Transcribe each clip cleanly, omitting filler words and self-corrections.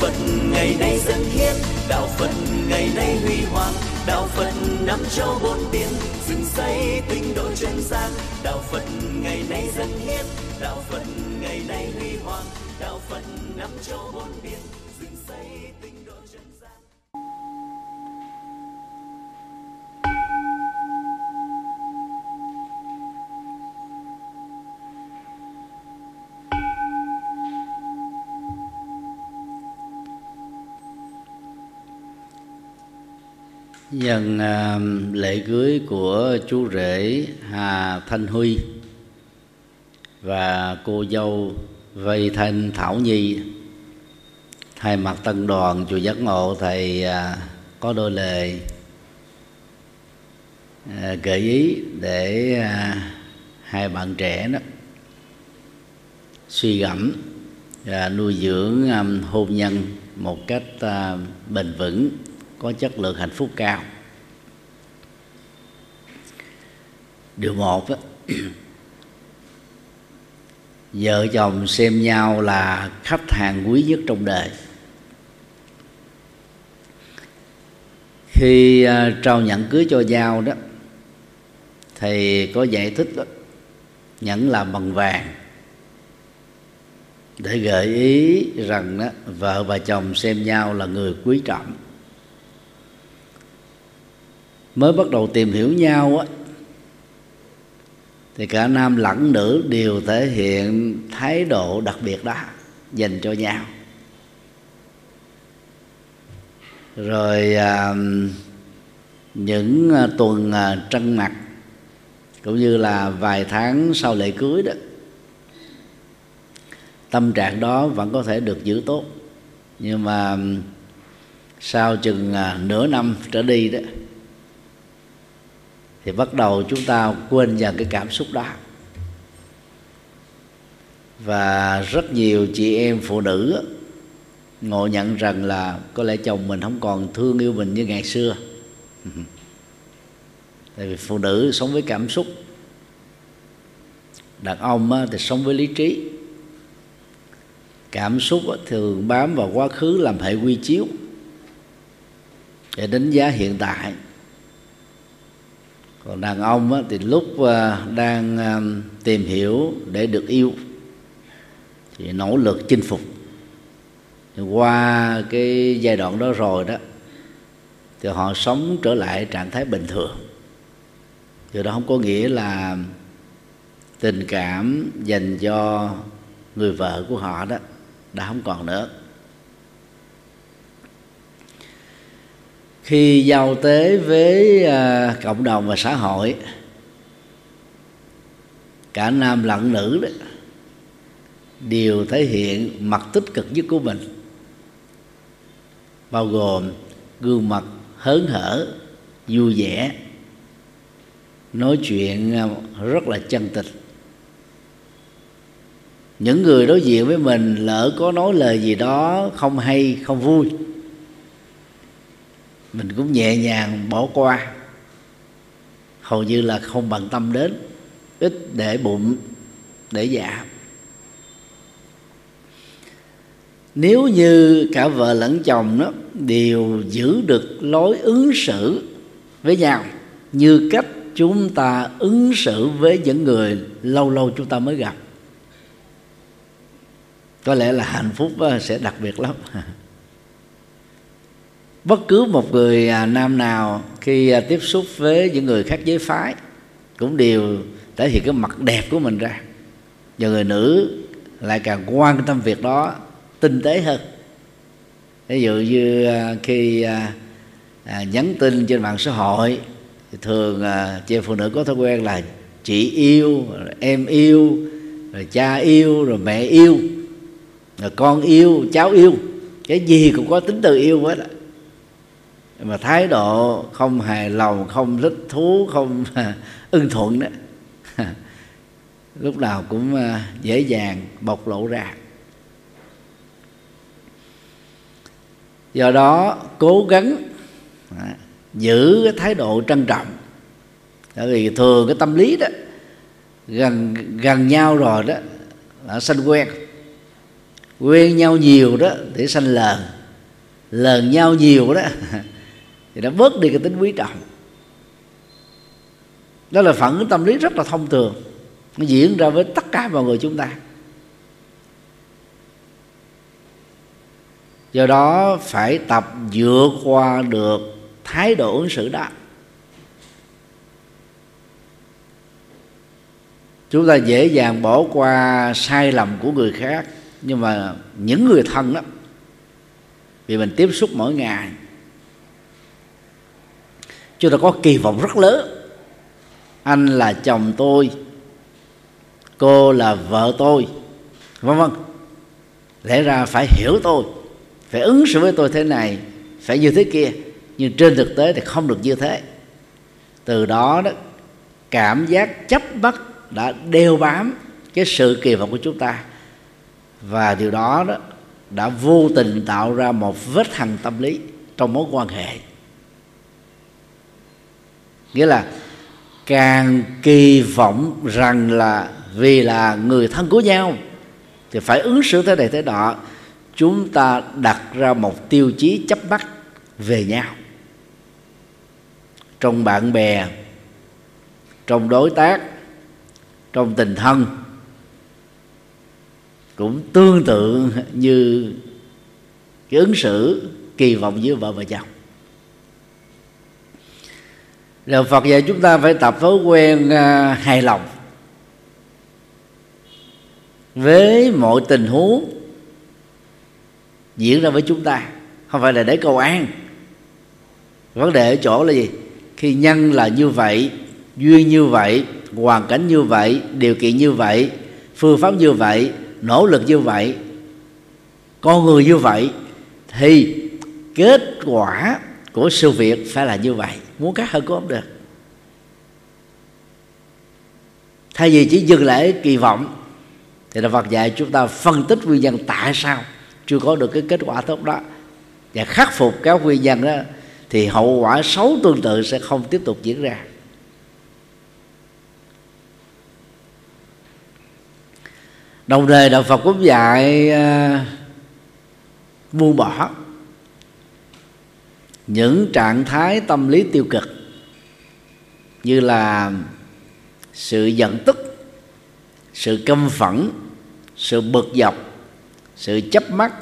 Phật ngày nay dân hiến, đạo Phật ngày nay huy hoàng, đạo Phật năm châu bốn biển, dựng xây tinh độ chân gian. Đạo Phật ngày nay dân hiến, đạo Phật ngày nay huy hoàng, đạo Phật năm châu bốn biển, dựng xây tinh độ chân gian. Nhân lễ cưới của chú rể Hà Thanh Huy và cô dâu Vây Thanh Thảo Nhi, thay mặt tân đoàn chùa Giác Ngộ, thầy có đôi lời gợi ý để hai bạn trẻ đó suy gẫm và nuôi dưỡng hôn nhân một cách bền vững, có chất lượng hạnh phúc cao. Điều một đó, vợ chồng xem nhau là khách hàng quý nhất trong đời. Khi trao nhẫn cưới cho nhau đó, thầy có giải thích đó, nhẫn làm bằng vàng, để gợi ý rằng đó, vợ và chồng xem nhau là người quý trọng. Mới bắt đầu tìm hiểu nhau á, thì cả nam lẫn nữ đều thể hiện thái độ đặc biệt đó dành cho nhau. Rồi những tuần trăng mặt cũng như là vài tháng sau lễ cưới đó, tâm trạng đó vẫn có thể được giữ tốt. Nhưng mà sau chừng nửa năm trở đi đó, thì bắt đầu chúng ta quên dần cái cảm xúc đó. Và rất nhiều chị em phụ nữ ngộ nhận rằng là có lẽ chồng mình không còn thương yêu mình như ngày xưa. Tại vì phụ nữ sống với cảm xúc, đàn ông thì sống với lý trí. Cảm xúc thường bám vào quá khứ làm hệ quy chiếu để đánh giá hiện tại. Còn đàn ông thì lúc đang tìm hiểu để được yêu thì nỗ lực chinh phục. Thì qua cái giai đoạn đó rồi đó, thì họ sống trở lại trạng thái bình thường. Điều đó không có nghĩa là tình cảm dành cho người vợ của họ đó đã không còn nữa. Khi giao tế với cộng đồng và xã hội, cả nam lẫn nữ đó đều thể hiện mặt tích cực nhất của mình, bao gồm gương mặt hớn hở, vui vẻ, nói chuyện rất là chân tình. Những người đối diện với mình lỡ có nói lời gì đó không hay, không vui, mình cũng nhẹ nhàng bỏ qua, hầu như là không bận tâm đến, ít để bụng để dạ. Nếu như cả vợ lẫn chồng đó đều giữ được lối ứng xử với nhau như cách chúng ta ứng xử với những người lâu lâu chúng ta mới gặp, có lẽ là hạnh phúc sẽ đặc biệt lắm. Bất cứ một người nam nào khi tiếp xúc với những người khác giới phái cũng đều thể hiện cái mặt đẹp của mình ra, và người nữ lại càng quan tâm việc đó tinh tế hơn. Ví dụ như khi nhắn tin trên mạng xã hội thì thường chị em phụ nữ có thói quen là chị yêu, rồi em yêu, rồi cha yêu, rồi mẹ yêu, rồi con yêu, cháu yêu, cái gì cũng có tính từ yêu hết. Mà thái độ không hài lòng, không thích thú, không ưng thuận đó lúc nào cũng dễ dàng bộc lộ ra. Do đó cố gắng giữ cái thái độ trân trọng. Tại vì thường cái tâm lý đó gần nhau rồi đó, sanh quen, quen nhau nhiều đó thì sanh lờn nhau nhiều đó thì nó bớt đi cái tính quý trọng. Đó là phản ứng tâm lý rất là thông thường, nó diễn ra với tất cả mọi người chúng ta. Do đó phải tập vượt qua được thái độ ứng xử đó. Chúng ta dễ dàng bỏ qua sai lầm của người khác, nhưng mà những người thân đó, vì mình tiếp xúc mỗi ngày, chúng ta có kỳ vọng rất lớn. Anh là chồng tôi, cô là vợ tôi, vân vân. Lẽ ra phải hiểu tôi, phải ứng xử với tôi thế này, phải như thế kia. Nhưng trên thực tế thì không được như thế. Từ đó đó, cảm giác chấp bắt đã đeo bám cái sự kỳ vọng của chúng ta, và điều đó đó đã vô tình tạo ra một vết hằn tâm lý trong mối quan hệ. Nghĩa là càng kỳ vọng rằng là vì là người thân của nhau thì phải ứng xử thế này thế nọ, chúng ta đặt ra một tiêu chí chấp bắt về nhau. Trong bạn bè, trong đối tác, trong tình thân cũng tương tự như cái ứng xử kỳ vọng giữa vợ và chồng. Rồi Phật dạy chúng ta phải tập thói quen hài lòng với mọi tình huống diễn ra với chúng ta, không phải là để cầu an. Vấn đề ở chỗ là gì? Khi nhân là như vậy, duyên như vậy, hoàn cảnh như vậy, điều kiện như vậy, phương pháp như vậy, nỗ lực như vậy, con người như vậy, thì kết quả của sự việc phải là như vậy. Muốn khác hơn cũng không được. Thay vì chỉ dừng lại kỳ vọng thì là Phật dạy chúng ta phân tích nguyên nhân tại sao chưa có được cái kết quả tốt đó, và khắc phục các nguyên nhân đó, thì hậu quả xấu tương tự sẽ không tiếp tục diễn ra. Đồng thời Đạo Phật cũng dạy buông bỏ những trạng thái tâm lý tiêu cực, như là sự giận tức, sự căm phẫn, sự bực dọc, sự chấp mắc,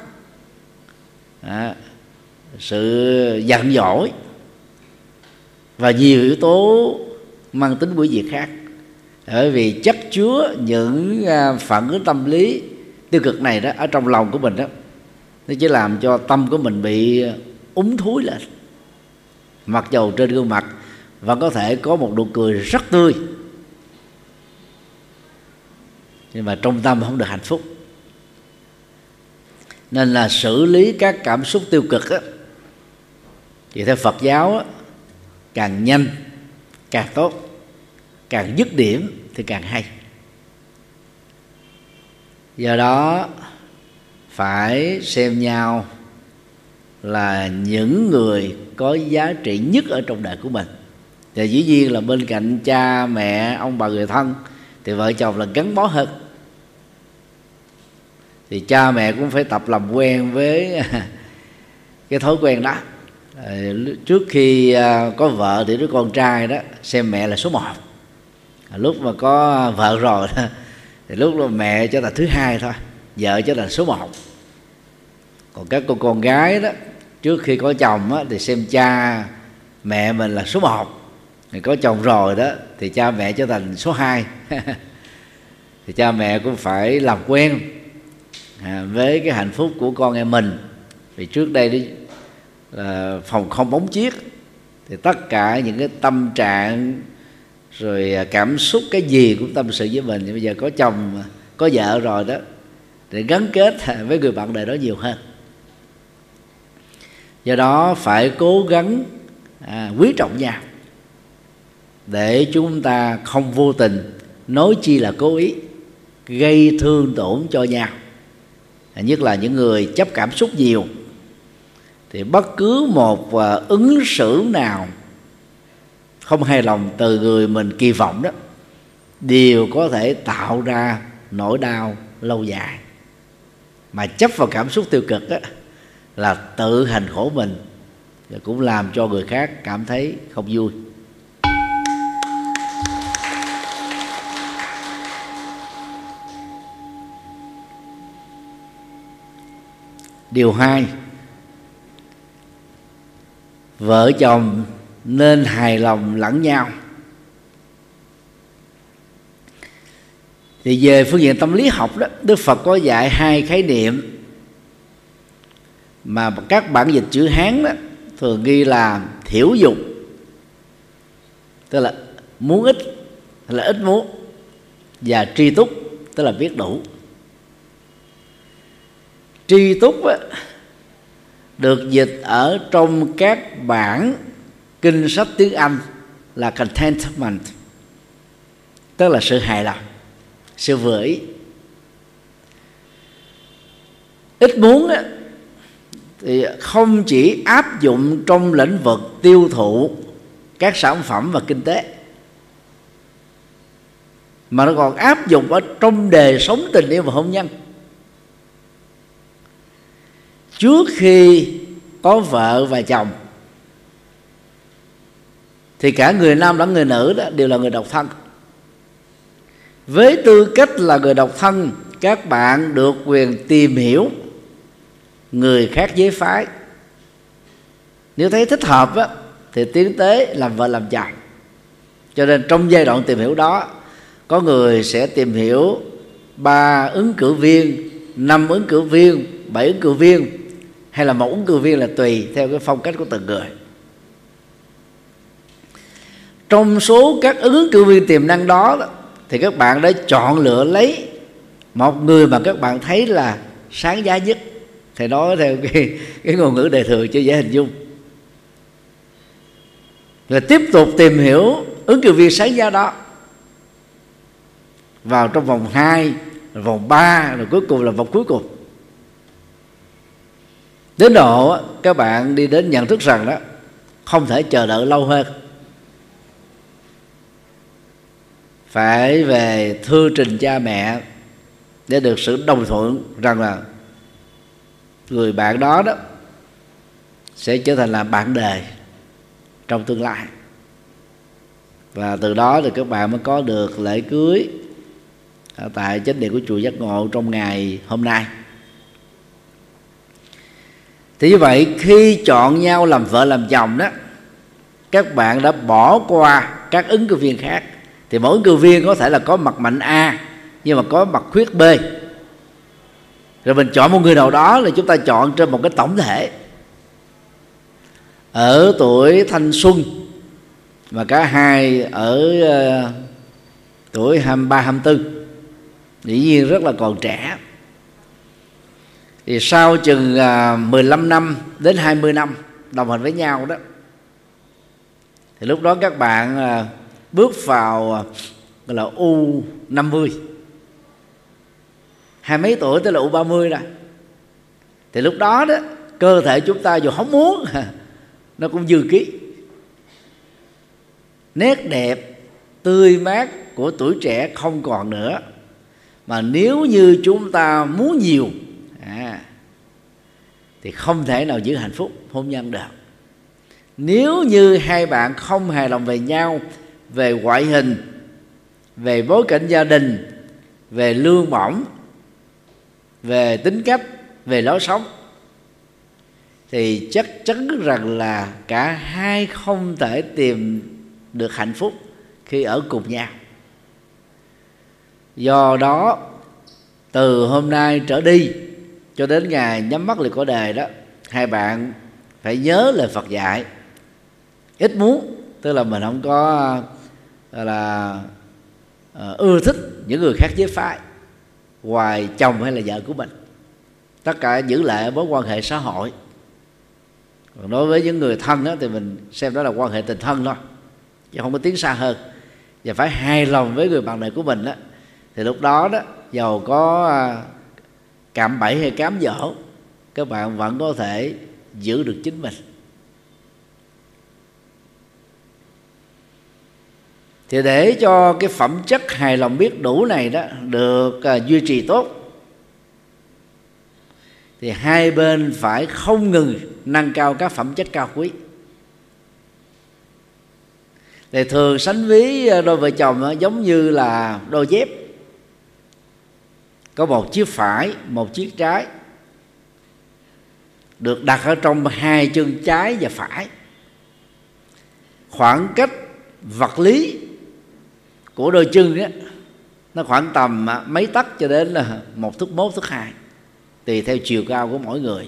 sự giận dỗi và nhiều yếu tố mang tính hủy diệt khác. Bởi vì chất chứa những phản ứng tâm lý tiêu cực này đó ở trong lòng của mình đó, nó chỉ làm cho tâm của mình bị úng thúi lên. Mặc dầu trên gương mặt vẫn có thể có một nụ cười rất tươi, nhưng mà trong tâm không được hạnh phúc. Nên là xử lý các cảm xúc tiêu cực á, thì theo Phật giáo á, càng nhanh càng tốt, càng dứt điểm thì càng hay. Do đó phải xem nhau là những người có giá trị nhất ở trong đời của mình. Và dĩ nhiên là bên cạnh cha mẹ, ông bà, người thân thì vợ chồng là gắn bó hơn. Thì cha mẹ cũng phải tập làm quen với cái thói quen đó. Trước khi có vợ thì đứa con trai đó xem mẹ là số 1. Lúc mà có vợ rồi đó, thì lúc đó mẹ trở thành thứ 2 thôi, vợ trở thành số 1. Còn các cô con gái đó, trước khi có chồng á, thì xem cha mẹ mình là số 1. Thì có chồng rồi đó thì cha mẹ trở thành số 2. Thì cha mẹ cũng phải làm quen với cái hạnh phúc của con em mình. Vì trước đây đi là phòng không bóng chiếc, thì tất cả những cái tâm trạng rồi cảm xúc cái gì cũng tâm sự với mình. Thì bây giờ có chồng có vợ rồi đó, để gắn kết với người bạn đời đó nhiều hơn. Do đó phải cố gắng quý trọng nhau, để chúng ta không vô tình, nói chi là cố ý gây thương tổn cho nhau. Nhất là những người chấp cảm xúc nhiều, thì bất cứ một ứng xử nào không hài lòng từ người mình kỳ vọng đó đều có thể tạo ra nỗi đau lâu dài. mà chấp vào cảm xúc tiêu cực á, là tự hành khổ mình và cũng làm cho người khác cảm thấy không vui. Điều 2, vợ chồng nên hài lòng lẫn nhau. Thì về phương diện tâm lý học đó, Đức Phật có dạy 2 khái niệm mà các bản dịch chữ Hán đó thường ghi là thiểu dục, tức là muốn ít hay là ít muốn, và tri túc, tức là biết đủ. Tri túc á, được dịch ở trong các bản kinh sách tiếng Anh là contentment, tức là sự hài lòng, sự vừa ý. Ít muốn á, thì không chỉ áp dụng trong lĩnh vực tiêu thụ các sản phẩm và kinh tế, mà nó còn áp dụng ở trong đời sống tình yêu và hôn nhân. Trước khi có vợ và chồng thì cả người nam lẫn người nữ đó đều là người độc thân. Với tư cách là người độc thân, các bạn được quyền tìm hiểu người khác giới phái. Nếu thấy thích hợp á, thì tiến tới làm vợ làm chồng. Cho nên trong giai đoạn tìm hiểu đó, có người sẽ tìm hiểu 3 ứng cử viên, 5 ứng cử viên, 7 ứng cử viên, hay là 1 ứng cử viên, là tùy theo cái phong cách của từng người. Trong số các ứng cử viên tiềm năng đó, thì các bạn đã chọn lựa lấy một người mà các bạn thấy là sáng giá nhất. Thì nói theo cái ngôn ngữ đời thường cho dễ hình dung. Rồi tiếp tục tìm hiểu ứng cử viên sáng giá đó vào trong vòng 2, vòng 3, rồi cuối cùng là vòng cuối cùng. Đến độ các bạn đi đến nhận thức rằng đó, không thể chờ đợi lâu hơn, phải về thư trình cha mẹ để được sự đồng thuận rằng là người bạn đó đó sẽ trở thành là bạn đời trong tương lai. Và từ đó thì các bạn mới có được lễ cưới tại chánh điện của chùa Giác Ngộ trong ngày hôm nay. Thì như vậy, khi chọn nhau làm vợ làm chồng đó, các bạn đã bỏ qua các ứng cử viên khác. Thì mỗi ứng cử viên có thể là có mặt mạnh A, nhưng mà có mặt khuyết B. Rồi mình chọn một người nào đó là chúng ta chọn trên một cái tổng thể. Ở tuổi thanh xuân, mà cả hai ở tuổi 23, 24, dĩ nhiên rất là còn trẻ. Thì sau chừng 15 năm đến 20 năm đồng hành với nhau đó, thì lúc đó các bạn bước vào gọi là U50, 20 mấy tuổi tới là U30 rồi. Thì lúc đó đó, cơ thể chúng ta dù không muốn nó cũng dư ký. Nét đẹp tươi mát của tuổi trẻ không còn nữa. Mà nếu như chúng ta muốn nhiều thì không thể nào giữ hạnh phúc hôn nhân được. Nếu như hai bạn không hài lòng về nhau, về ngoại hình, về bối cảnh gia đình, về lương bổng, về tính cách, về lối sống, thì chắc chắn rằng là cả hai không thể tìm được hạnh phúc khi ở cùng nhau. Do đó, từ hôm nay trở đi cho đến ngày nhắm mắt lại cõi đời đó, hai bạn phải nhớ lời Phật dạy: ít muốn, tức là mình không có là ưa thích những người khác giới phái ngoài chồng hay là vợ của mình. Tất cả giữ lại mối quan hệ xã hội. Còn đối với những người thân đó, thì mình xem đó là quan hệ tình thân thôi, chứ không có tiến xa hơn. Và phải hài lòng với người bạn đời của mình đó, thì lúc đó đó, dầu có cạm bẫy hay cám dỗ, các bạn vẫn có thể giữ được chính mình. Thì để cho cái phẩm chất hài lòng biết đủ này đó được duy trì tốt, thì hai bên phải không ngừng nâng cao các phẩm chất cao quý. Thì thường sánh ví đôi vợ chồng giống như là đôi dép, có một chiếc phải, một chiếc trái, được đặt ở trong hai chân trái và phải. Khoảng cách vật lý của đôi chân á, nó khoảng tầm mấy tấc cho đến là 1 thước 1, thước 2, tùy theo chiều cao của mỗi người.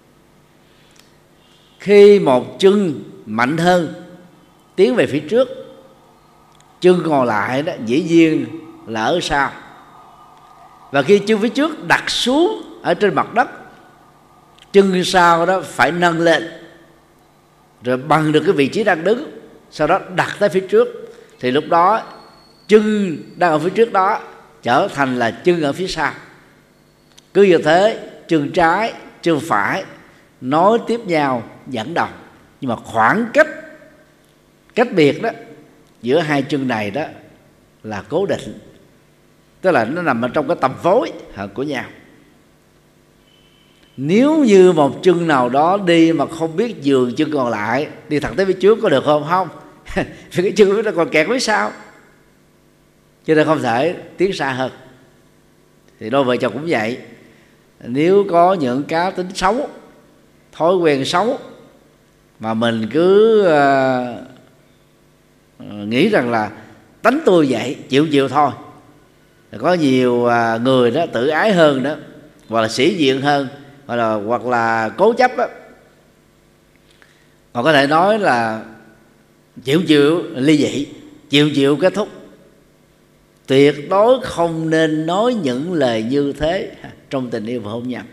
Khi một chân mạnh hơn tiến về phía trước, chân còn lại đó dĩ nhiên là ở sau. Và khi chân phía trước đặt xuống ở trên mặt đất, chân sau đó phải nâng lên rồi bằng được cái vị trí đang đứng, sau đó đặt tới phía trước, thì lúc đó chân đang ở phía trước đó trở thành là chân ở phía sau. Cứ như thế, chân trái, chân phải nối tiếp nhau dẫn đầu, nhưng mà khoảng cách biệt đó giữa hai chân này đó là cố định, tức là nó nằm ở trong cái tầm phối của nhau. Nếu như một chân nào đó đi mà không biết dường chân còn lại, đi thẳng tới phía trước có được không? Không. Vì cái chân nó còn kẹt phía sau, cho nên không thể tiến xa hơn. Thì đôi vợ chồng cũng vậy. Nếu có những cá tính xấu, thói quen xấu, mà mình cứ nghĩ rằng là tánh tôi vậy, chịu thôi. Có nhiều người đó tự ái hơn đó, hoặc là sĩ diện hơn, hoặc là cố chấp đó. Còn có thể nói là chịu ly dị, chịu kết thúc. Tuyệt đối không nên nói những lời như thế trong tình yêu và hôn nhân.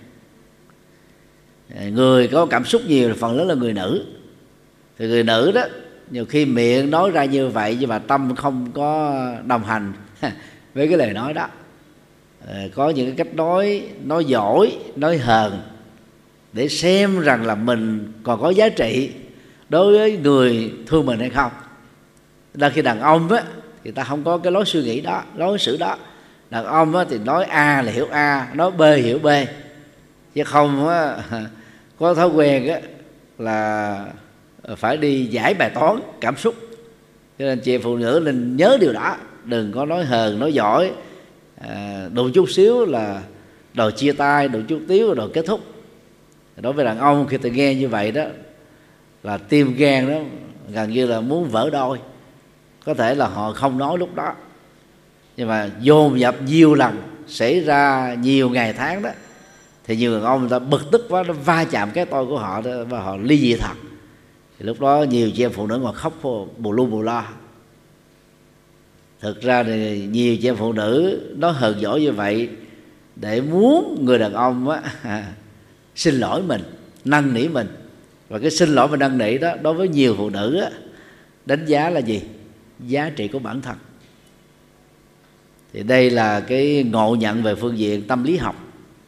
Người có cảm xúc nhiều là phần lớn là người nữ. Thì người nữ đó nhiều khi miệng nói ra như vậy nhưng mà tâm không có đồng hành với cái lời nói đó. Có những cái cách nói dỗi, nói hờn để xem rằng là mình còn có giá trị đối với người thương mình hay không. Là khi đàn ông á thì ta không có cái lối suy nghĩ đó, lối xử đó. Đàn ông á thì nói A là hiểu A, nói B hiểu B, chứ không á có thói quen á là phải đi giải bài toán cảm xúc. Cho nên chị phụ nữ nên nhớ điều đó, đừng có nói hờn, nói giỏi, đụng chút xíu là đòi chia tay, đụng chút xíu là đòi kết thúc. Đối với đàn ông khi ta nghe như vậy đó là tim gan đó gần như là muốn vỡ đôi. Có thể là họ không nói lúc đó, nhưng mà dồn dập nhiều lần xảy ra nhiều ngày tháng đó, thì nhiều đàn ông người ta bực tức quá, nó va chạm cái tôi của họ đó, và họ ly dị thật. Thì lúc đó nhiều chị em phụ nữ còn khóc bù lu bù lo. Thực ra thì nhiều chị em phụ nữ nói hờn dỗi như vậy để muốn người đàn ông á, xin lỗi mình, năn nỉ mình. Và cái xin lỗi và năn nỉ đó đối với nhiều phụ nữ á, đánh giá là gì? Giá trị của bản thân. Thì đây là cái ngộ nhận về phương diện tâm lý học.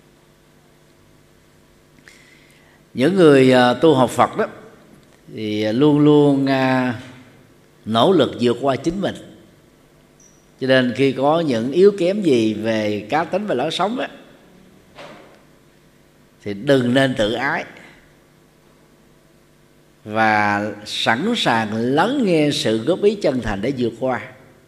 Những người tu học Phật đó thì luôn luôn nỗ lực vượt qua chính mình. Cho nên khi có những yếu kém gì về cá tính và lối sống á, thì đừng nên tự ái, và sẵn sàng lắng nghe sự góp ý chân thành để vượt qua.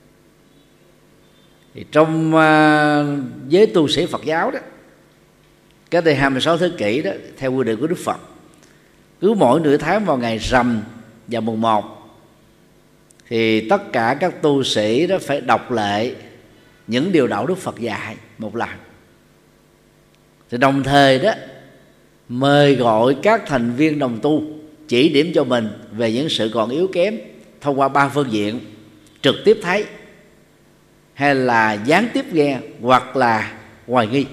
Thì trong giới tu sĩ Phật giáo đó, cách đây 26 thế kỷ đó, theo quy định của Đức Phật, cứ mỗi nửa tháng vào ngày rằm và mùng 1 thì tất cả các tu sĩ đó phải đọc lại những điều đạo Đức Phật dạy một lần. Thì đồng thời đó mời gọi các thành viên đồng tu chỉ điểm cho mình về những sự còn yếu kém thông qua 3 phương diện: trực tiếp thấy, hay là gián tiếp nghe, hoặc là hoài nghi.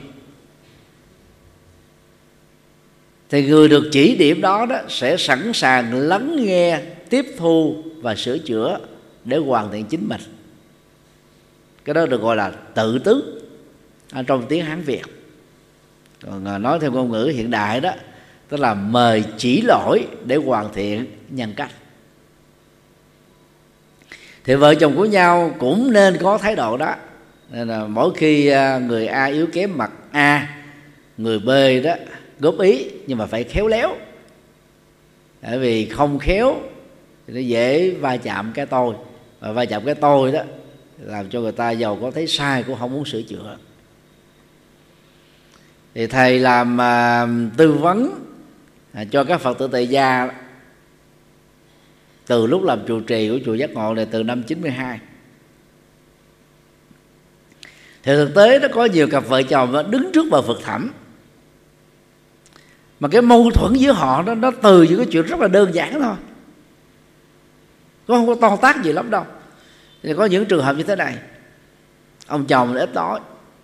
Thì người được chỉ điểm đó sẽ sẵn sàng lắng nghe, tiếp thu và sửa chữa để hoàn thiện chính mình. Cái đó được gọi là tự tứ trong tiếng Hán Việt. Còn nói theo ngôn ngữ hiện đại đó, tức là mời chỉ lỗi để hoàn thiện nhân cách. Thì vợ chồng của nhau cũng nên có thái độ đó. Nên là mỗi khi người A yếu kém mặt A, người B đó góp ý, nhưng mà phải khéo léo, bởi vì không khéo thì nó dễ va chạm cái tôi, và va chạm cái tôi đó làm cho người ta giàu có thấy sai cũng không muốn sửa chữa. Thì thầy làm tư vấn cho các Phật tử tại gia từ lúc làm trụ trì của chùa Giác Ngộ này từ năm 92. Thì thực tế nó có nhiều cặp vợ chồng đứng trước bờ vực thẳm, mà cái mâu thuẫn giữa họ nó từ những cái chuyện rất là đơn giản thôi, nó không có to tát gì lắm đâu. Thì có những trường hợp như thế này: ông chồng ít nói,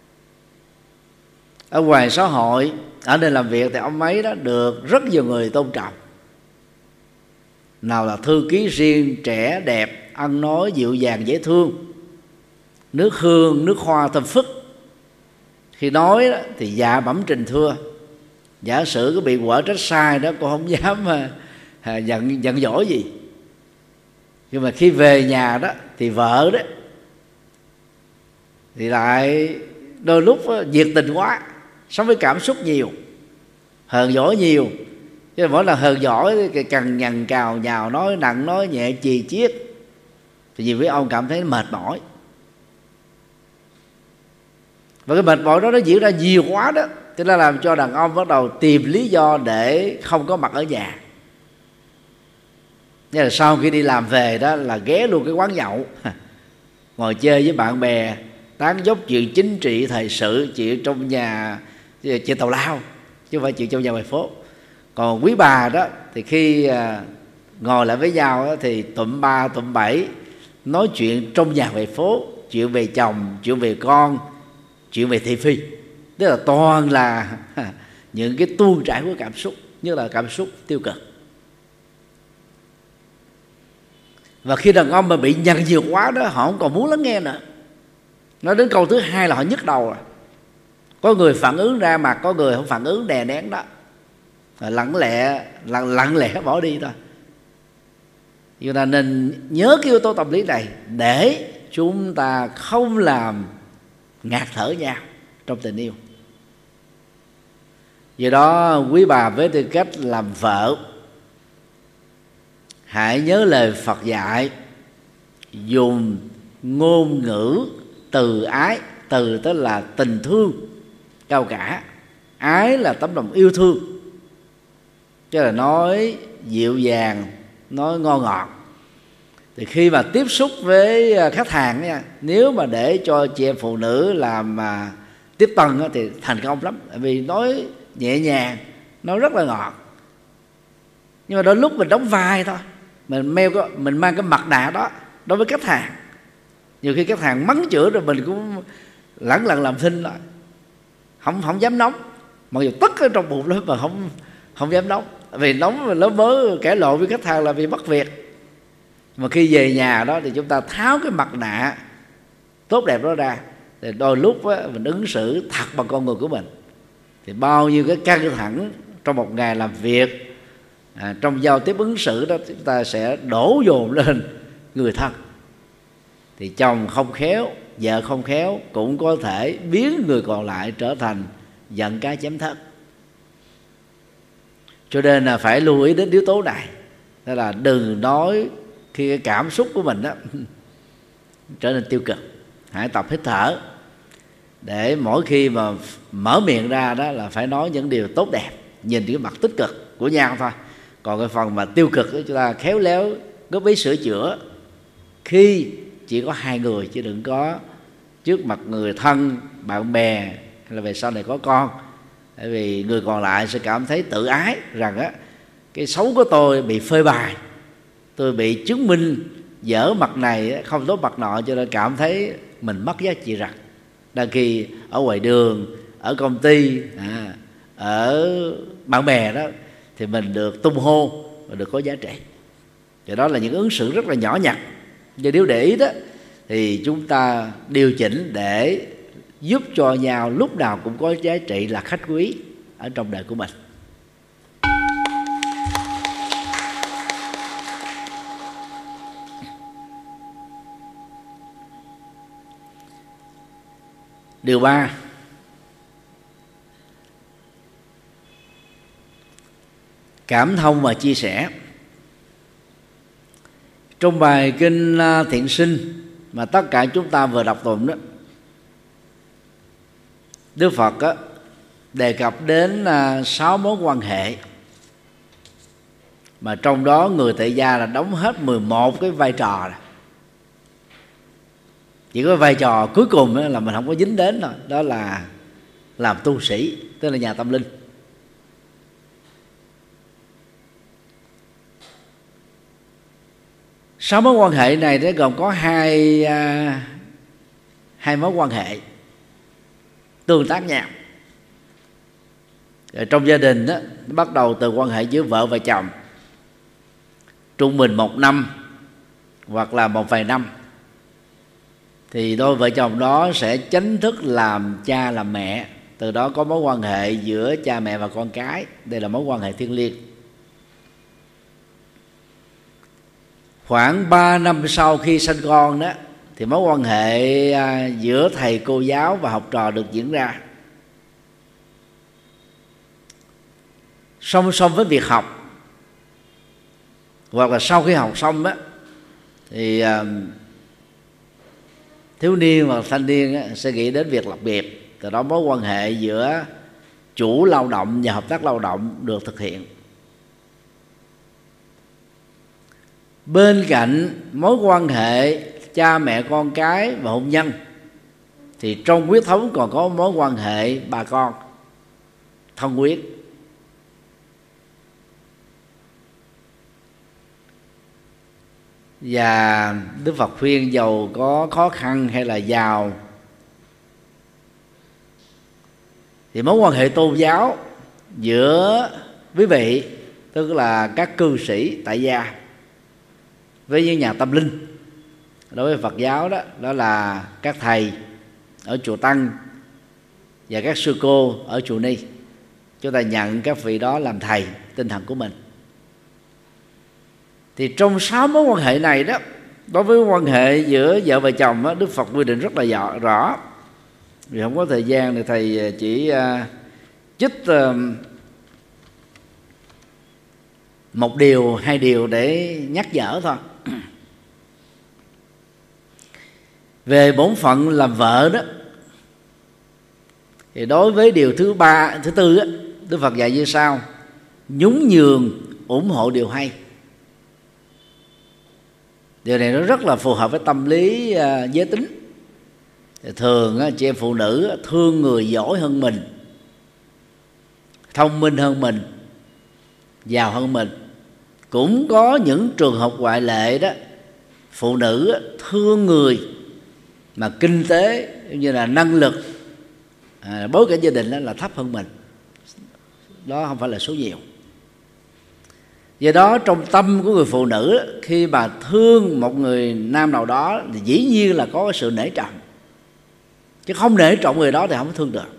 ở ngoài xã hội, ở nơi làm việc thì ông ấy đó được rất nhiều người tôn trọng, nào là thư ký riêng trẻ đẹp, ăn nói dịu dàng dễ thương, nước hương nước hoa thơm phức. Khi nói đó, thì dạ bẩm trình thưa, giả sử có bị quở trách sai đó cô không dám giận dỗi gì. Nhưng mà khi về nhà đó thì vợ đó thì lại đôi lúc nhiệt tình quá, sống với cảm xúc nhiều, hờn dỗi nhiều. Chứ mỗi lần hờn dỗi thì cằn nhằn cào nhào, nói nặng nói nhẹ, chì chiết, thì nhiều với ông cảm thấy mệt mỏi. Và cái mệt mỏi đó nó diễn ra nhiều quá đó, cho nên làm cho đàn ông bắt đầu tìm lý do để không có mặt ở nhà. Nên là sau khi đi làm về đó là ghé luôn cái quán nhậu, ngồi chơi với bạn bè, tán dóc chuyện chính trị thời sự, chuyện trong nhà, chuyện tào lao, chứ không phải chuyện trong nhà ngoài phố. Còn quý bà đó thì khi ngồi lại với nhau đó, thì tụm ba tụm bảy nói chuyện trong nhà ngoài phố, chuyện về chồng, chuyện về con, chuyện về thị phi. Tức là toàn là những cái tuôn trải của cảm xúc, như là cảm xúc tiêu cực. Và khi đàn ông mà bị nhằn nhiều quá đó, họ không còn muốn lắng nghe nữa. Nói đến câu thứ hai là họ nhức đầu rồi. Có người phản ứng ra mặt, có người không phản ứng, đè nén đó, lặng lẽ bỏ đi thôi. Chúng ta nên nhớ cái yếu tố tâm lý này để chúng ta không làm ngạt thở nhau trong tình yêu. Do đó quý bà với tư cách làm vợ, hãy nhớ lời Phật dạy, dùng ngôn ngữ từ ái. Từ tức là tình thương cao cả, ái là tấm lòng yêu thương, chứ là nói dịu dàng, nói ngon ngọt. Thì khi mà tiếp xúc với khách hàng nha, nếu mà để cho chị em phụ nữ làm tiếp tân thì thành công lắm, vì nói nhẹ nhàng, nói rất là ngọt. Nhưng mà đôi lúc mình đóng vai thôi, mình mang cái mặt nạ đó đối với khách hàng. Nhiều khi khách hàng mắng chửi rồi mình cũng lẳng lặng làm thinh lại, không dám nóng, mặc dù tức ở trong bụng lắm mà không dám nóng. Vì nóng mà lớn mớ cãi lộn với khách hàng là vì mất việc. Mà khi về nhà đó thì chúng ta tháo cái mặt nạ tốt đẹp đó ra, thì đôi lúc á, mình ứng xử thật bằng con người của mình, thì bao nhiêu cái căng thẳng trong một ngày làm việc, trong giao tiếp ứng xử đó, chúng ta sẽ đổ dồn lên người thân. Thì chồng không khéo, vợ không khéo cũng có thể biến người còn lại trở thành giận cá chém thớt. Cho nên là phải lưu ý đến yếu tố này, đó là đừng nói khi cái cảm xúc của mình đó trở nên tiêu cực. Hãy tập hít thở để mỗi khi mà mở miệng ra đó là phải nói những điều tốt đẹp, nhìn cái mặt tích cực của nhau thôi. Còn cái phần mà tiêu cực đó, chúng ta khéo léo góp ý sửa chữa khi chỉ có hai người, chứ đừng có trước mặt người thân, bạn bè, hay là về sau này có con. Bởi vì người còn lại sẽ cảm thấy tự ái rằng á, cái xấu của tôi bị phơi bày, tôi bị chứng minh dở mặt này không tốt mặt nọ, cho nên cảm thấy mình mất giá trị rằng. Đang khi ở ngoài đường, ở công ty, ở bạn bè đó thì mình được tung hô và được có giá trị. Và đó là những ứng xử rất là nhỏ nhặt. Và nếu để ý đó thì chúng ta điều chỉnh để giúp cho nhau lúc nào cũng có giá trị là khách quý ở trong đời của mình. Điều 3, cảm thông và chia sẻ. Trong bài kinh Thiện Sinh mà tất cả chúng ta vừa đọc tụng đó, Đức Phật đề cập đến 6 mối quan hệ, mà trong đó người tại gia là đóng hết 11 cái vai trò này. Chỉ có vai trò cuối cùng là mình không có dính đến thôi, đó là làm tu sĩ, tức là nhà tâm linh. Sáu mối quan hệ này nó gồm có hai mối quan hệ tương tác nhau. Rồi trong gia đình đó, nó bắt đầu từ quan hệ giữa vợ và chồng, trung bình 1 năm hoặc là một vài năm, thì đôi vợ chồng đó sẽ chính thức làm cha làm mẹ. Từ đó có mối quan hệ giữa cha mẹ và con cái. Đây là mối quan hệ thiêng liêng. Khoảng 3 năm sau khi sinh con đó, thì mối quan hệ giữa thầy cô giáo và học trò được diễn ra. Song song với việc học, hoặc là sau khi học xong đó, thì thiếu niên và thanh niên sẽ nghĩ đến việc lập nghiệp. Từ đó mối quan hệ giữa chủ lao động và hợp tác lao động được thực hiện. Bên cạnh mối quan hệ cha mẹ con cái và hôn nhân, thì trong huyết thống còn có mối quan hệ bà con thân huyết. Và Đức Phật khuyên dầu có khó khăn hay là giàu, thì mối quan hệ tôn giáo giữa quý vị, tức là các cư sĩ tại gia, với những nhà tâm linh, đối với Phật giáo đó, đó là các thầy ở chùa Tăng và các sư cô ở chùa Ni. Chúng ta nhận các vị đó làm thầy tinh thần của mình. Thì trong 6 mối quan hệ này đó, đối với quan hệ giữa vợ và chồng đó, Đức Phật quy định rất là rõ. Vì không có thời gian thì thầy chỉ trích một điều, 2 điều để nhắc nhở thôi. Về bổn phận làm vợ đó, thì đối với điều thứ 4 á, Đức Phật dạy như sau: nhún nhường, ủng hộ điều hay. Điều này nó rất là phù hợp với tâm lý giới tính. Thường chị em phụ nữ thương người giỏi hơn mình, thông minh hơn mình, giàu hơn mình. Cũng có những trường hợp ngoại lệ đó, phụ nữ thương người mà kinh tế như là năng lực, bối cảnh gia đình đó là thấp hơn mình. Đó không phải là số nhiều. Do đó trong tâm của người phụ nữ, khi mà thương một người nam nào đó thì dĩ nhiên là có sự nể trọng, chứ không nể trọng người đó thì không thương được.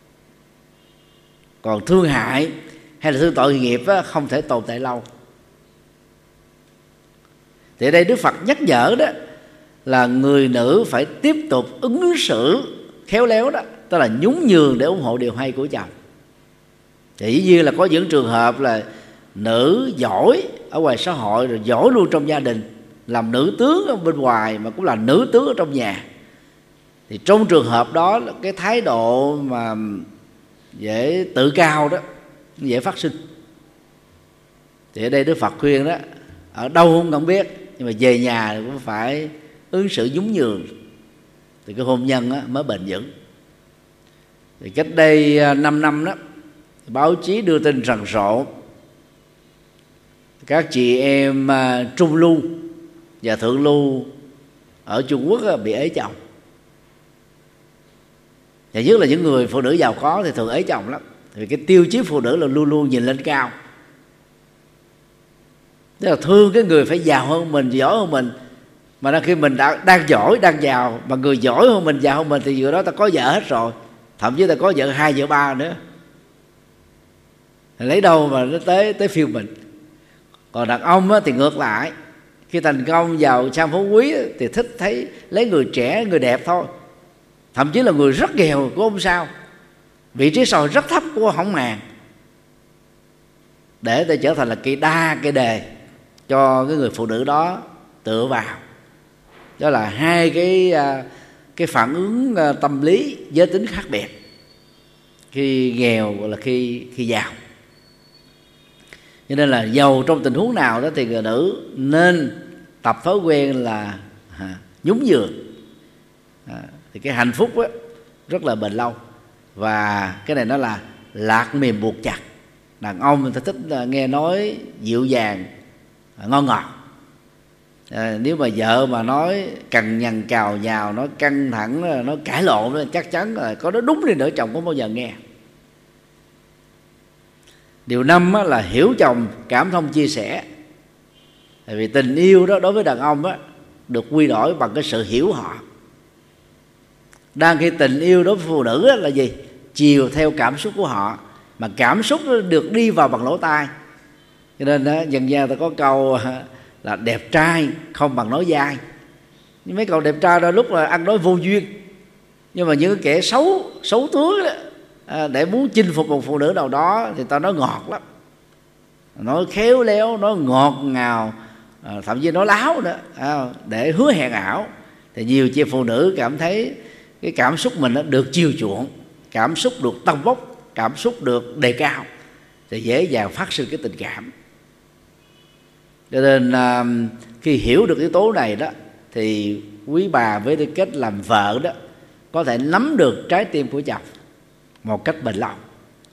Còn thương hại hay là thương tội nghiệp á, không thể tồn tại lâu. Thì ở đây Đức Phật nhắc nhở đó là người nữ phải tiếp tục ứng xử khéo léo đó, tức là nhún nhường để ủng hộ điều hay của chồng. Thì dĩ nhiên là có những trường hợp là nữ giỏi ở ngoài xã hội rồi giỏi luôn trong gia đình, làm nữ tướng ở bên ngoài mà cũng là nữ tướng ở trong nhà. Thì trong trường hợp đó, cái thái độ mà dễ tự cao đó dễ phát sinh. Thì ở đây Đức Phật khuyên đó, ở đâu không biết, nhưng mà về nhà cũng phải ứng xử nhún nhường, thì cái hôn nhân mới bền vững. Thì cách đây 5 năm đó, báo chí đưa tin rầm rộ các chị em trung lưu và thượng lưu ở Trung Quốc bị ế chồng. Và nhất là những người phụ nữ giàu có thì thường ế chồng lắm. Vì cái tiêu chí phụ nữ là luôn luôn nhìn lên cao, tức là thương cái người phải giàu hơn mình, giỏi hơn mình. Mà khi mình đang giỏi, đang giàu, mà người giỏi hơn mình, giàu hơn mình, thì vừa đó ta có vợ hết rồi. Thậm chí ta có vợ 2, vợ 3 nữa. Lấy đâu mà nó tới phiêu mình. Còn đàn ông thì ngược lại, khi thành công giàu sang phú quý thì thích thấy lấy người trẻ, người đẹp thôi. Thậm chí là người rất nghèo cũng không sao, vị trí xã hội rất thấp cũng không màng. để ta trở thành là cây đa cây đề cho cái người phụ nữ đó tựa vào. Đó là hai cái phản ứng tâm lý giới tính khác biệt, khi nghèo và là khi giàu. Cho nên là giàu trong tình huống nào đó thì người nữ nên tập thói quen là nhún nhường, thì cái hạnh phúc á, rất là bền lâu. Và cái này nó là lạc mềm buộc chặt. Đàn ông người ta thích nghe nói dịu dàng, ngon ngọt. Nếu mà vợ mà nói cằn nhằn cào nhào, nói căng thẳng, nói cãi lộn, chắc chắn là có nói đúng đi nữa chồng không bao giờ nghe. Điều 5 là hiểu chồng, cảm thông chia sẻ. Tại vì tình yêu đó đối với đàn ông á, được quy đổi bằng cái sự hiểu họ. Đang khi tình yêu đối với phụ nữ á, là gì? Chiều theo cảm xúc của họ, mà cảm xúc được đi vào bằng lỗ tai. Cho nên đó, dân gian ta có câu là đẹp trai không bằng nói dai. Nhưng mấy cậu đẹp trai đôi lúc là ăn nói vô duyên. Nhưng mà những kẻ xấu tướng đó, để muốn chinh phục một phụ nữ nào đó thì ta nói ngọt lắm, nói khéo léo, nói ngọt ngào, thậm chí nói láo nữa, để hứa hẹn ảo. Thì nhiều chị phụ nữ cảm thấy cái cảm xúc mình được chiều chuộng, cảm xúc được tăng bốc, cảm xúc được đề cao, thì dễ dàng phát sinh cái tình cảm. Cho nên khi hiểu được yếu tố này đó, thì quý bà với tư cách làm vợ đó có thể nắm được trái tim của chồng một cách bền lâu.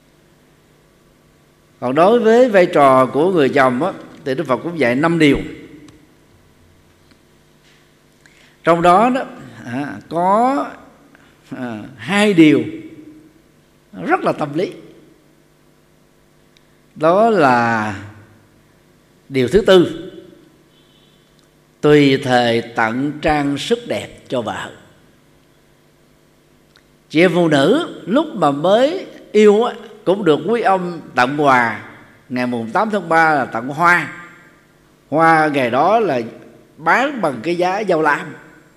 Còn đối với vai trò của người chồng á, thì Đức Phật cũng dạy 5 điều. Trong đó có 2 điều rất là tâm lý. Đó là điều thứ 4, tùy thời tặng trang sức đẹp cho vợ. Chị em phụ nữ lúc mà mới yêu á, cũng được quý ông tặng quà. Ngày mùng 8 tháng 3 là tặng hoa. Hoa ngày đó là bán bằng cái giá dao lam.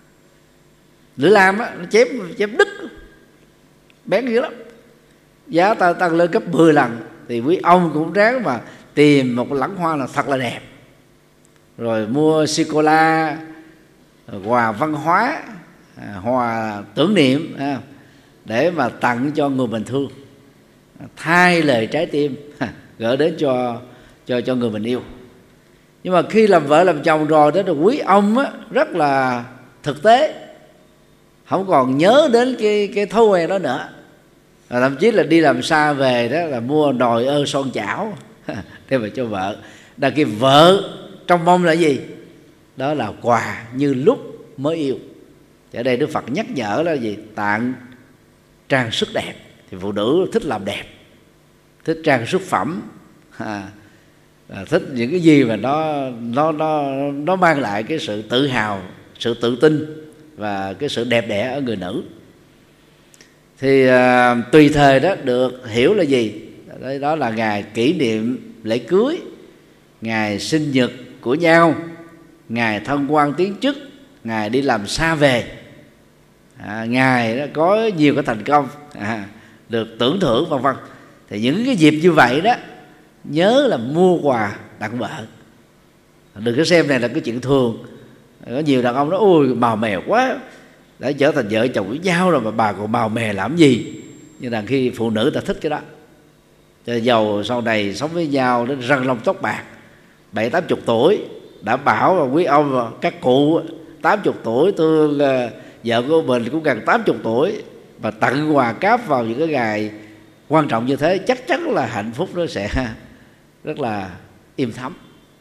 Lưỡi lam á, nó chém đứt, bén dữ lắm. Giá ta tăng lên gấp 10 lần. Thì quý ông cũng ráng mà tìm một lẵng hoa là thật là đẹp, rồi mua sô-cô-la, quà văn hóa, hoa tưởng niệm để mà tặng cho người mình thương, thay lời trái tim gửi đến cho người mình yêu. Nhưng mà khi làm vợ làm chồng rồi đó, quý ông á, rất là thực tế, không còn nhớ đến cái thói quen đó nữa. Thậm chí là đi làm xa về đó là mua nồi ơ son chảo để mà cho vợ. Đằng kia vợ trong mong là gì? Đó là quà như lúc mới yêu. Thì ở đây Đức Phật nhắc nhở là gì? Tặng trang sức đẹp. Thì phụ nữ thích làm đẹp, thích trang sức phẩm, thích những cái gì mà nó mang lại cái sự tự hào, sự tự tin và cái sự đẹp đẽ ở người nữ. Thì tùy thời đó được hiểu là gì? Đó là ngày kỷ niệm lễ cưới, ngày sinh nhật của nhau, ngày thăng quan tiến chức, ngày đi làm xa về, ngày đó có nhiều cái thành công, được tưởng thưởng vân vân. Thì những cái dịp như vậy đó, nhớ là mua quà tặng vợ. Đừng có xem này là cái chuyện thường. Có nhiều đàn ông nói ôi màu mè quá, đã trở thành vợ chồng với nhau rồi mà bà còn màu mè làm gì. Nhưng đằng khi phụ nữ ta thích cái đó. Cho dầu sau này sống với nhau đến răng lông tóc bạc, 70-80 tuổi, đã bảo là quý ông và các cụ 80 tuổi tôi vợ của mình cũng gần 80 tuổi, và tặng quà cáp vào những cái ngày quan trọng như thế, chắc chắn là hạnh phúc nó sẽ rất là im thấm.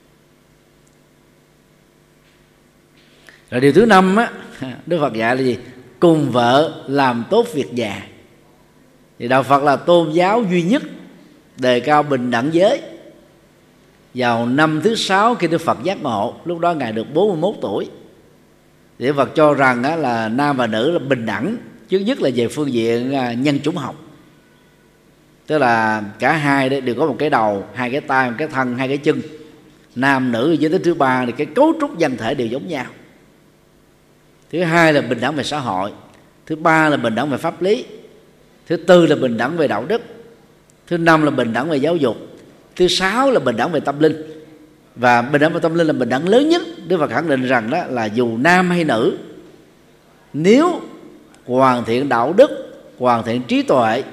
Rồi điều thứ 5 á, Đức Phật dạy là gì? Cùng vợ làm tốt việc nhà. Thì đạo Phật là tôn giáo duy nhất đề cao bình đẳng giới. Vào năm thứ 6 khi Đức Phật giác ngộ, lúc đó Ngài được 41 tuổi. Thì Đức Phật cho rằng á, là nam và nữ là bình đẳng, trước nhất là về phương diện nhân chủng học. Tức là cả hai đấy đều có một cái đầu, 2 cái tay, 1 cái thân, 2 cái chân. Nam nữ giới tính thứ 3 thì cái cấu trúc nhân thể đều giống nhau. Thứ 2 là bình đẳng về xã hội. Thứ 3 là bình đẳng về pháp lý. Thứ 4 là bình đẳng về đạo đức. Thứ 5 là bình đẳng về giáo dục. Thứ 6 là bình đẳng về tâm linh. Và bình đẳng về tâm linh là bình đẳng lớn nhất. Đức Phật khẳng định rằng đó là dù nam hay nữ, nếu hoàn thiện đạo đức, hoàn thiện trí tuệ,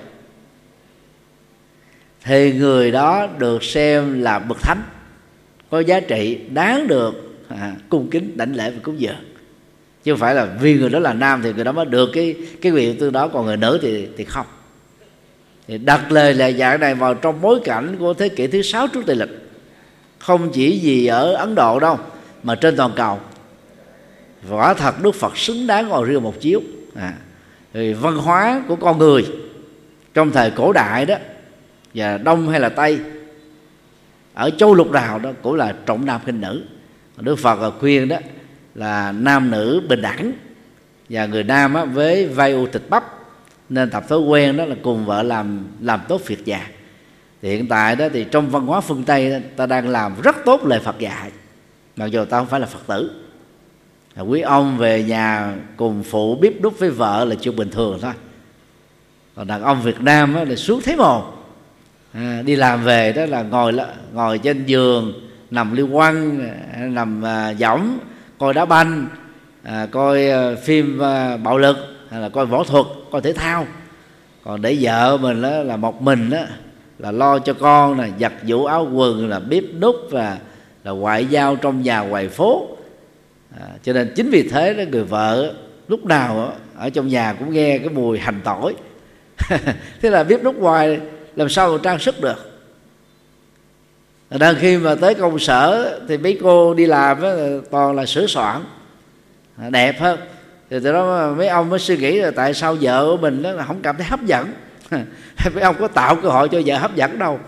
thì người đó được xem là bậc thánh, có giá trị, đáng được cung kính, đảnh lễ và cúng dường. Chứ không phải là vì người đó là nam thì người đó mới được cái quyền tương đó, còn người nữ thì không. Thì đặt lời là dạng này vào trong bối cảnh của thế kỷ thứ 6 trước Tây lịch, không chỉ gì ở Ấn Độ đâu, mà trên toàn cầu, quả thật Đức Phật xứng đáng ngồi riêng một chiếu. Thì văn hóa của con người trong thời cổ đại đó, và Đông hay là Tây, ở châu lục nào đó cũng là trọng nam khinh nữ. Đức Phật khuyên đó là nam nữ bình đẳng, và người nam á, với vai u thịt bắp, nên tập thói quen đó là cùng vợ làm tốt việc nhà. Thì hiện tại đó thì trong văn hóa phương Tây đó, ta đang làm rất tốt lời Phật dạy, mặc dù ta không phải là Phật tử. Quý ông về nhà cùng phụ bếp đút với vợ là chuyện bình thường thôi. Còn đàn ông Việt Nam á, là xuống thấy mồ, đi làm về đó là ngồi trên giường, nằm liêu quăng, nằm võng, coi đá banh, coi phim bạo lực, hay là coi võ thuật, coi thể thao. Còn để vợ mình đó là một mình đó, là lo cho con, là giặt giũ áo quần, là bếp núc, và là ngoại giao trong nhà ngoài phố. Cho nên chính vì thế đó, người vợ lúc nào ở trong nhà cũng nghe cái mùi hành tỏi. Thế là bếp núc ngoài làm sao mà trang sức được. Đang khi mà tới công sở thì mấy cô đi làm đó, toàn là sửa soạn đẹp hơn. Thì từ đó mấy ông mới suy nghĩ là tại sao vợ của mình đó là không cảm thấy hấp dẫn. Mấy ông có tạo cơ hội cho vợ hấp dẫn đâu.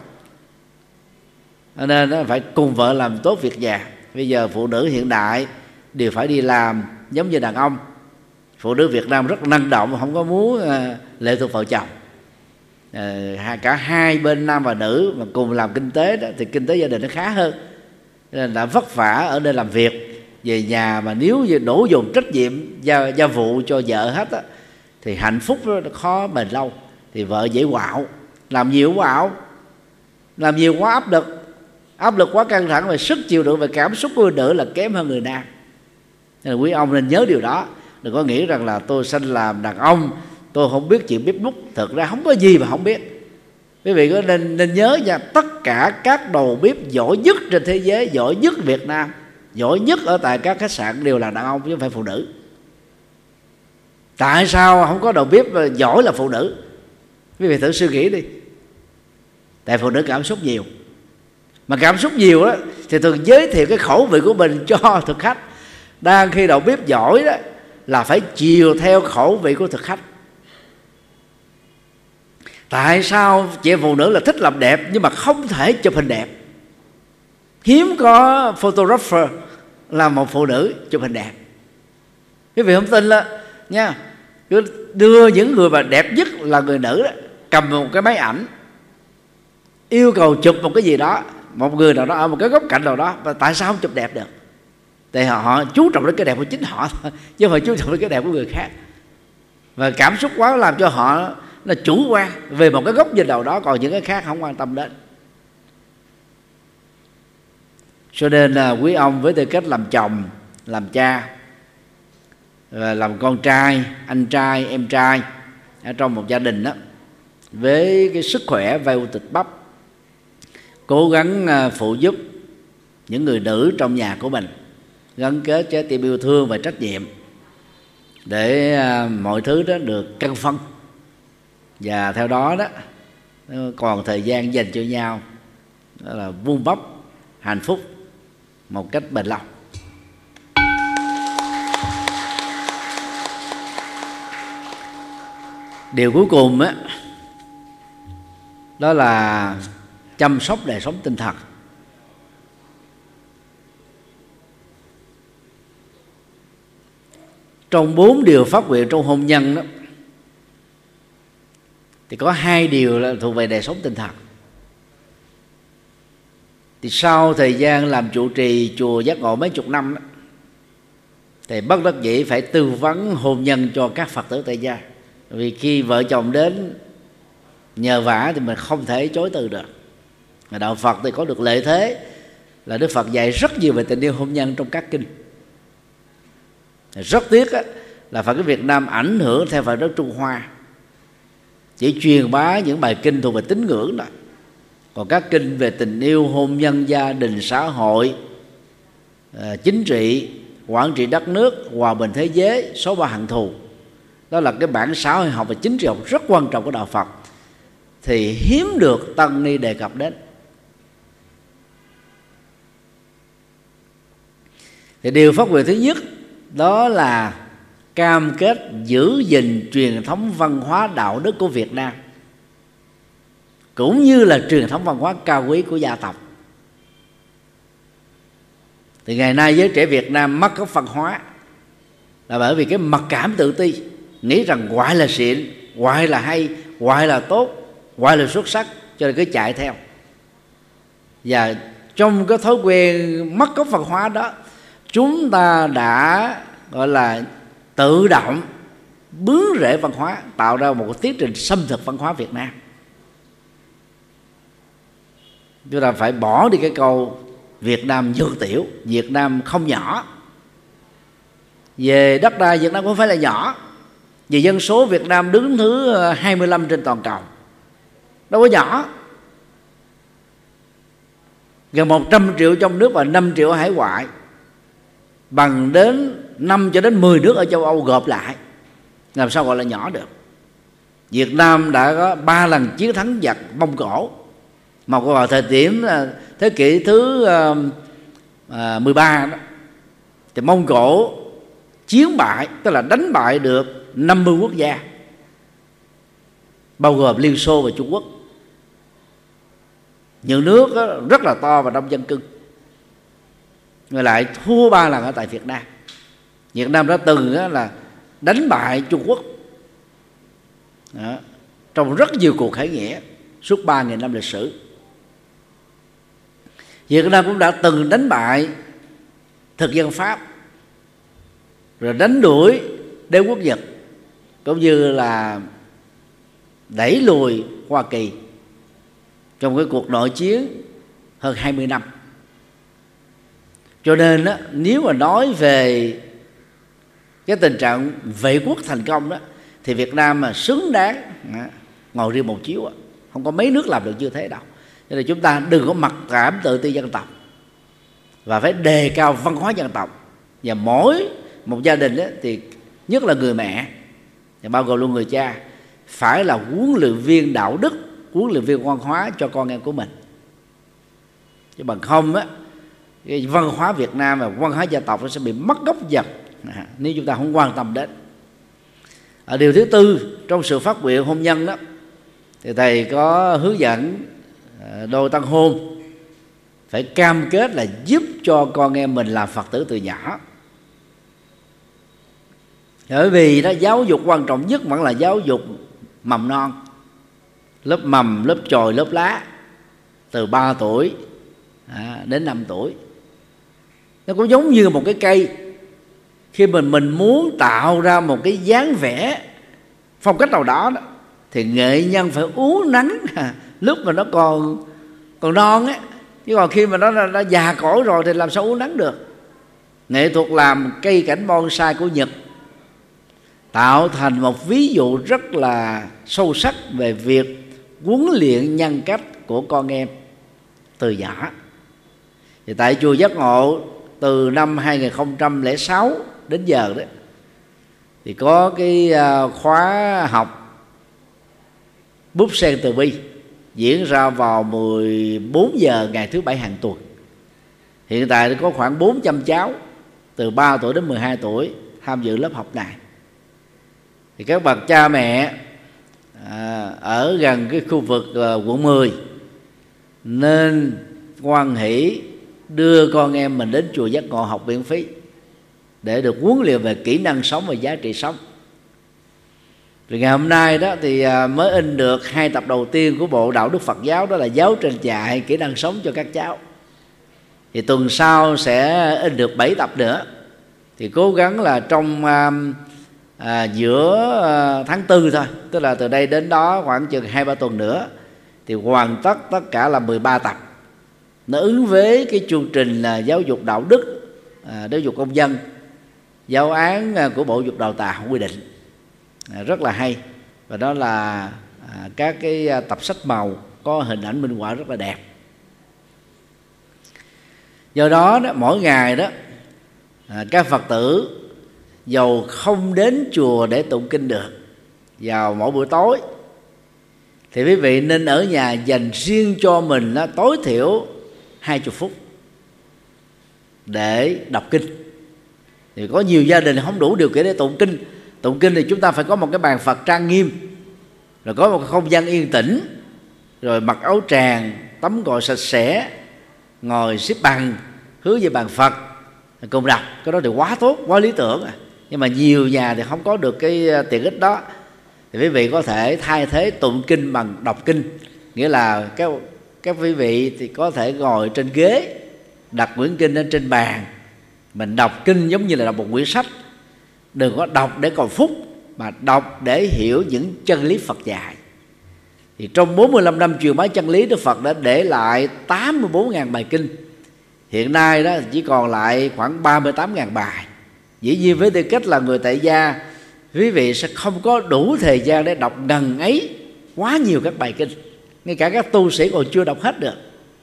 Nên nó phải cùng vợ làm tốt việc nhà. Bây giờ phụ nữ hiện đại đều phải đi làm giống như đàn ông. Phụ nữ Việt Nam rất năng động, không có muốn lệ thuộc vào chồng. Cả hai bên nam và nữ mà cùng làm kinh tế đó, thì kinh tế gia đình nó khá hơn. Nên đã vất vả ở nơi làm việc, về nhà mà nếu như đổ dồn trách nhiệm gia vụ cho vợ hết á, thì hạnh phúc nó khó bền lâu. Thì vợ dễ quạo, làm nhiều quạo, làm nhiều quá áp lực quá căng thẳng, về sức chịu đựng về cảm xúc của người nữ là kém hơn người nam. Nên là quý ông nên nhớ điều đó. Đừng có nghĩ rằng là tôi sanh làm đàn ông, tôi không biết chuyện bếp núc. Thực ra không có gì mà không biết. Quý vị có nên nhớ nha, tất cả các đầu bếp giỏi nhất trên thế giới, giỏi nhất Việt Nam, giỏi nhất ở tại các khách sạn đều là đàn ông chứ không phải phụ nữ. Tại sao không có đầu bếp giỏi là phụ nữ? Quý vị thử suy nghĩ đi. Tại phụ nữ cảm xúc nhiều. Mà cảm xúc nhiều đó thì thường giới thiệu cái khẩu vị của mình cho thực khách. Đang khi đầu bếp giỏi đó là phải chiều theo khẩu vị của thực khách. Tại sao chị phụ nữ là thích làm đẹp nhưng mà không thể chụp hình đẹp? Hiếm có photographer là một phụ nữ chụp hình đẹp. Quý vị không tin là nha, cứ đưa những người mà đẹp nhất là người nữ đó, cầm một cái máy ảnh, yêu cầu chụp một cái gì đó, một người nào đó ở một cái góc cạnh nào đó, và tại sao không chụp đẹp được? Tại họ chú trọng đến cái đẹp của chính họ thôi, chứ không phải chú trọng đến cái đẹp của người khác. Và cảm xúc quá làm cho họ là chủ quan về một cái góc nhìn nào đó, còn những cái khác không quan tâm đến. Cho nên là quý ông với tư cách làm chồng, làm cha, làm con trai, anh trai, em trai ở trong một gia đình đó, với cái sức khỏe vai u thịt bắp, cố gắng phụ giúp những người nữ trong nhà của mình, gắn kết trái tim yêu thương và trách nhiệm để mọi thứ đó được cân phân, và theo đó đó còn thời gian dành cho nhau, đó là vun bóc hạnh phúc một cách bền lâu. Điều cuối cùng á, đó là chăm sóc đời sống tinh thần. Trong 4 điều phát nguyện trong hôn nhân đó, thì có 2 điều là thuộc về đời sống tinh thần. Thì sau thời gian làm trụ trì chùa Giác Ngộ mấy chục năm đó, thì bất đắc dĩ phải tư vấn hôn nhân cho các Phật tử tại gia. Vì khi vợ chồng đến nhờ vả thì mình không thể chối từ được. Đạo Phật thì có được lợi thế là Đức Phật dạy rất nhiều về tình yêu hôn nhân trong các kinh. Rất tiếc là Phật giáo Việt Nam ảnh hưởng theo Phật giáo Trung Hoa, chỉ truyền bá những bài kinh thuộc về tín ngưỡng đó. Còn các kinh về tình yêu, hôn nhân, gia đình, xã hội, chính trị, quản trị đất nước, hòa bình thế giới, xóa bỏ hận thù, đó là cái bản xã hội học và chính trị học rất quan trọng của đạo Phật, thì hiếm được tăng ni đề cập đến. Thì điều phát nguyện thứ nhất đó là cam kết giữ gìn truyền thống văn hóa đạo đức của Việt Nam, cũng như là truyền thống văn hóa cao quý của gia tộc. Thì ngày nay giới trẻ Việt Nam mất gốc văn hóa là bởi vì cái mặc cảm tự ti, nghĩ rằng ngoại là xịn, ngoại là hay, ngoại là tốt, ngoại là xuất sắc, cho nên cứ chạy theo. Và trong cái thói quen mất gốc văn hóa đó, chúng ta đã gọi là tự động bướng rễ văn hóa, tạo ra một tiến trình xâm thực văn hóa Việt Nam. Chúng ta phải bỏ đi cái câu Việt Nam vô tiểu, Việt Nam không nhỏ. Về đất đai Việt Nam cũng phải là nhỏ, vì dân số Việt Nam đứng thứ 25 trên toàn cầu, đâu có nhỏ. Gần 100 triệu trong nước và 5 triệu ở hải ngoại, bằng đến 5 cho đến 10 nước ở châu Âu gộp lại, làm sao gọi là nhỏ được. Việt Nam đã có 3 lần chiến thắng giặc Mông Cổ, mà vào thời điểm thế kỷ thứ 13 đó, thì Mông Cổ chiến bại, tức là đánh bại được 50 quốc gia, bao gồm Liên Xô và Trung Quốc, những nước rất là to và đông dân cư. Người lại thua 3 lần ở tại Việt Nam. Việt Nam đã từng là đánh bại Trung Quốc đó, trong rất nhiều cuộc khởi nghĩa suốt 3.000 năm lịch sử. Việt Nam cũng đã từng đánh bại thực dân Pháp, rồi đánh đuổi đế quốc Nhật, cũng như là đẩy lùi Hoa Kỳ trong cái cuộc nội chiến hơn 20 năm. Cho nên đó, nếu mà nói về cái tình trạng vệ quốc thành công đó, thì Việt Nam mà xứng đáng ngồi riêng một chiếu, không có mấy nước làm được như thế đâu. Cho nên chúng ta đừng có mặc cảm tự ti dân tộc, và phải đề cao văn hóa dân tộc. Và mỗi một gia đình đó, thì nhất là người mẹ, và bao gồm luôn người cha, phải là huấn luyện viên đạo đức, huấn luyện viên văn hóa cho con em của mình. Chứ bằng không á, cái văn hóa Việt Nam và văn hóa dân tộc nó sẽ bị mất gốc dần nếu chúng ta không quan tâm đến. Ở điều thứ tư trong sự phát nguyện hôn nhân đó, thì thầy có hướng dẫn đôi tân hôn phải cam kết là giúp cho con em mình làm Phật tử từ nhỏ. Bởi vì đó, giáo dục quan trọng nhất vẫn là giáo dục mầm non, lớp mầm, lớp chồi, lớp lá, từ 3 tuổi đến 5 tuổi. Nó cũng giống như một cái cây, khi mình muốn tạo ra một cái dáng vẻ phong cách nào đó, thì nghệ nhân phải uốn nắng lúc mà nó còn non á, chứ còn khi mà nó già cỗi rồi thì làm sao uốn nắng được. Nghệ thuật làm cây cảnh bonsai của Nhật tạo thành một ví dụ rất là sâu sắc về việc huấn luyện nhân cách của con em từ nhỏ. Thì tại chùa Giác Ngộ từ năm 2006 đến giờ đó, thì có cái khóa học búp sen từ bi diễn ra vào 14 giờ ngày thứ Bảy hàng tuần. Hiện tại có khoảng 400 cháu từ 3 tuổi đến 12 tuổi tham dự lớp học này. Thì các bậc cha mẹ ở gần cái khu vực quận 10 nên hoan hỷ đưa con em mình đến chùa Giác Ngộ học miễn phí để được huấn luyện về kỹ năng sống và giá trị sống. Vì ngày hôm nay đó thì mới in được 2 tập đầu tiên của bộ Đạo đức Phật giáo, đó là Giáo trình dạy kỹ năng sống cho các cháu. Thì tuần sau sẽ in được 7 tập nữa. Thì cố gắng là trong giữa tháng 4 thôi, tức là từ đây đến đó khoảng chừng 2-3 tuần nữa, thì hoàn tất tất cả là 13 tập. Nó ứng với cái chương trình là giáo dục đạo đức, giáo dục công dân, giáo án của Bộ Giáo dục Đào tạo quy định, rất là hay. Và đó là các cái tập sách màu có hình ảnh minh họa rất là đẹp. Do đó, mỗi ngày đó các Phật tử dầu không đến chùa để tụng kinh được vào mỗi buổi tối, thì quý vị nên ở nhà dành riêng cho mình tối thiểu 20 phút để đọc kinh. Thì có nhiều gia đình không đủ điều kiện để tụng kinh. Tụng kinh thì chúng ta phải có một cái bàn Phật trang nghiêm, rồi có một cái không gian yên tĩnh, rồi mặc áo tràng, tắm gội sạch sẽ, ngồi xếp bằng hướng về bàn Phật cùng đọc. Cái đó thì quá tốt, quá lý tưởng. Nhưng mà nhiều nhà thì không có được cái tiện ích đó, thì quý vị có thể thay thế tụng kinh bằng đọc kinh. Nghĩa là các quý vị thì có thể ngồi trên ghế, đặt quyển kinh lên trên bàn, mình đọc kinh giống như là đọc một quyển sách. Đừng có đọc để cầu phúc, mà đọc để hiểu những chân lý Phật dạy. Thì trong 45 năm truyền bá chân lý, Đức Phật đã để lại 84.000 bài kinh. Hiện nay đó chỉ còn lại khoảng 38.000 bài. Dĩ nhiên với tư cách là người tại gia, quý vị sẽ không có đủ thời gian để đọc ngần ấy quá nhiều các bài kinh. Ngay cả các tu sĩ còn chưa đọc hết được.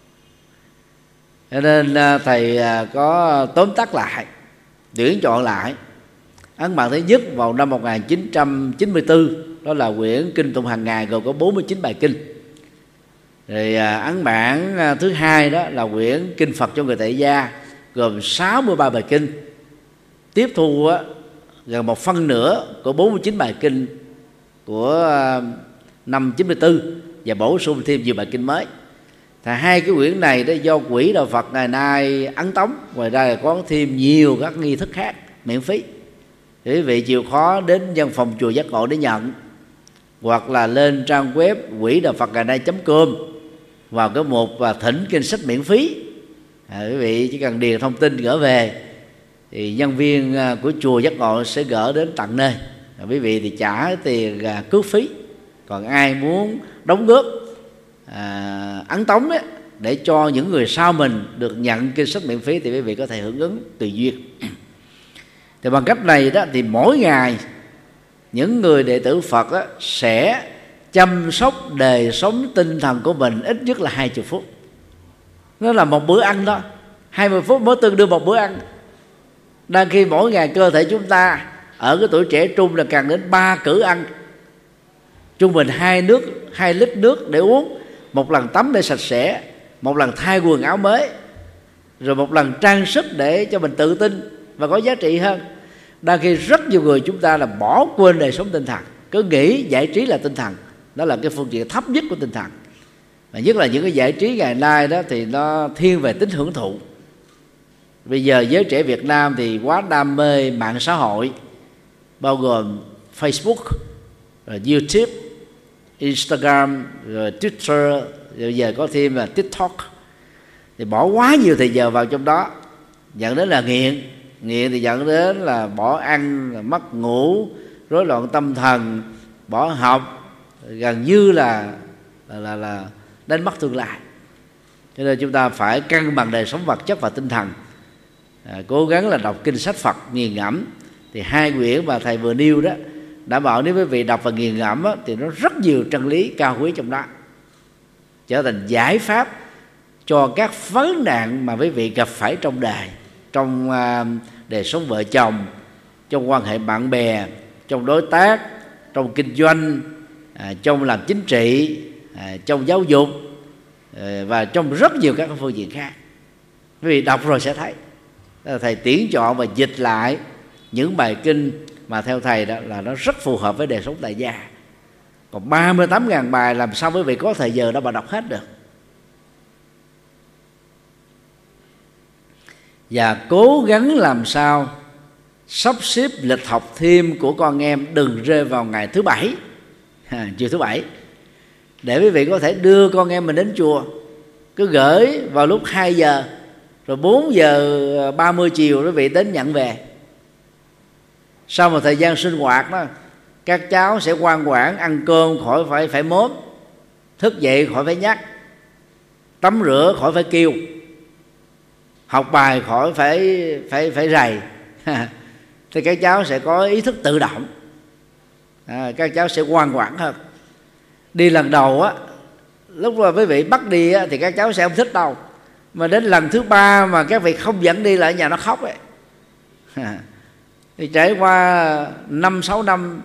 Cho nên thầy có tóm tắt lại, tuyển chọn lại ấn bản thứ nhất vào năm 1994, đó là quyển kinh tụng hàng ngày gồm có 49 bài kinh. Rồi ấn bản thứ hai đó là quyển kinh Phật cho người tại gia gồm 63 bài kinh. Tiếp thu gần 1/2 của 49 bài kinh của năm 94 và bổ sung thêm nhiều bài kinh mới. Thì hai cái quyển này đó do Quỹ Đạo Phật ngày nay ấn tống. Ngoài ra có thêm nhiều các nghi thức khác miễn phí. Thì quý vị chịu khó đến văn phòng chùa Giác Ngộ để nhận, hoặc là lên trang web quỹ đạo Phật ngày nay.com vào cái mục thỉnh kinh sách miễn phí. Quý vị chỉ cần điền thông tin gửi về thì nhân viên của chùa Giác Ngộ sẽ gửi đến tận nơi. Quý vị thì trả tiền cước phí. Còn ai muốn đóng góp ấn tống ấy, để cho những người sau mình được nhận kinh sách miễn phí, thì quý vị có thể hưởng ứng tùy duyên. Thì bằng cách này đó, thì mỗi ngày những người đệ tử Phật đó sẽ chăm sóc đời sống tinh thần của mình ít nhất là 20 phút. Nó là một bữa ăn đó, 20 phút mới tương đương một bữa ăn. Đang khi mỗi ngày cơ thể chúng ta ở cái tuổi trẻ trung là cần đến 3 cữ ăn, trung bình 2 lít nước để uống, một lần tắm để sạch sẽ, một lần thay quần áo mới, rồi một lần trang sức để cho mình tự tin và có giá trị hơn. Đang khi rất nhiều người chúng ta là bỏ quên đời sống tinh thần, cứ nghĩ giải trí là tinh thần, đó là cái phương diện thấp nhất của tinh thần. Và nhất là những cái giải trí ngày nay đó thì nó thiên về tính hưởng thụ. Bây giờ giới trẻ Việt Nam thì quá đam mê mạng xã hội, bao gồm Facebook, rồi YouTube, Instagram, rồi Twitter, rồi giờ có thêm là TikTok. Thì bỏ quá nhiều thời giờ vào trong đó, dẫn đến là nghiện thì dẫn đến là bỏ ăn, là mất ngủ, rối loạn tâm thần, bỏ học, gần như là đánh mất tương lai. Cho nên chúng ta phải cân bằng đời sống vật chất và tinh thần, cố gắng là đọc kinh sách Phật nghiền ngẫm. Thì hai quyển mà thầy vừa nêu đó đã bảo nếu quý vị đọc và nghiền ngẫm đó, thì nó rất nhiều chân lý cao quý trong đó, trở thành giải pháp cho các vấn nạn mà quý vị gặp phải trong đời, trong đời sống vợ chồng, trong quan hệ bạn bè, trong đối tác, trong kinh doanh, trong làm chính trị, trong giáo dục, và trong rất nhiều các phương diện khác. Quý vị đọc rồi sẽ thấy. Thầy tuyển chọn và dịch lại những bài kinh mà theo thầy đó là nó rất phù hợp với đời sống tại gia. Còn 38.000 bài làm sao quý vị có thời giờ đâu mà đọc hết được. Và cố gắng làm sao sắp xếp lịch học thêm của con em đừng rơi vào ngày thứ Bảy, chiều thứ Bảy, để quý vị có thể đưa con em mình đến chùa. Cứ gửi vào lúc 2 giờ, rồi 4 giờ 30 chiều quý vị đến nhận về. Sau một thời gian sinh hoạt đó, các cháu sẽ ngoan ngoãn ăn cơm khỏi phải mốm, thức dậy khỏi phải nhắc, tắm rửa khỏi phải kêu, học bài khỏi phải rầy. Thì các cháu sẽ có ý thức tự động, các cháu sẽ ngoan ngoãn hơn. Đi lần đầu á, lúc mà quý vị bắt đi á, thì các cháu sẽ không thích đâu, mà đến lần thứ 3 mà các vị không dẫn đi là ở nhà nó khóc ấy. Thì trải qua 5-6 năm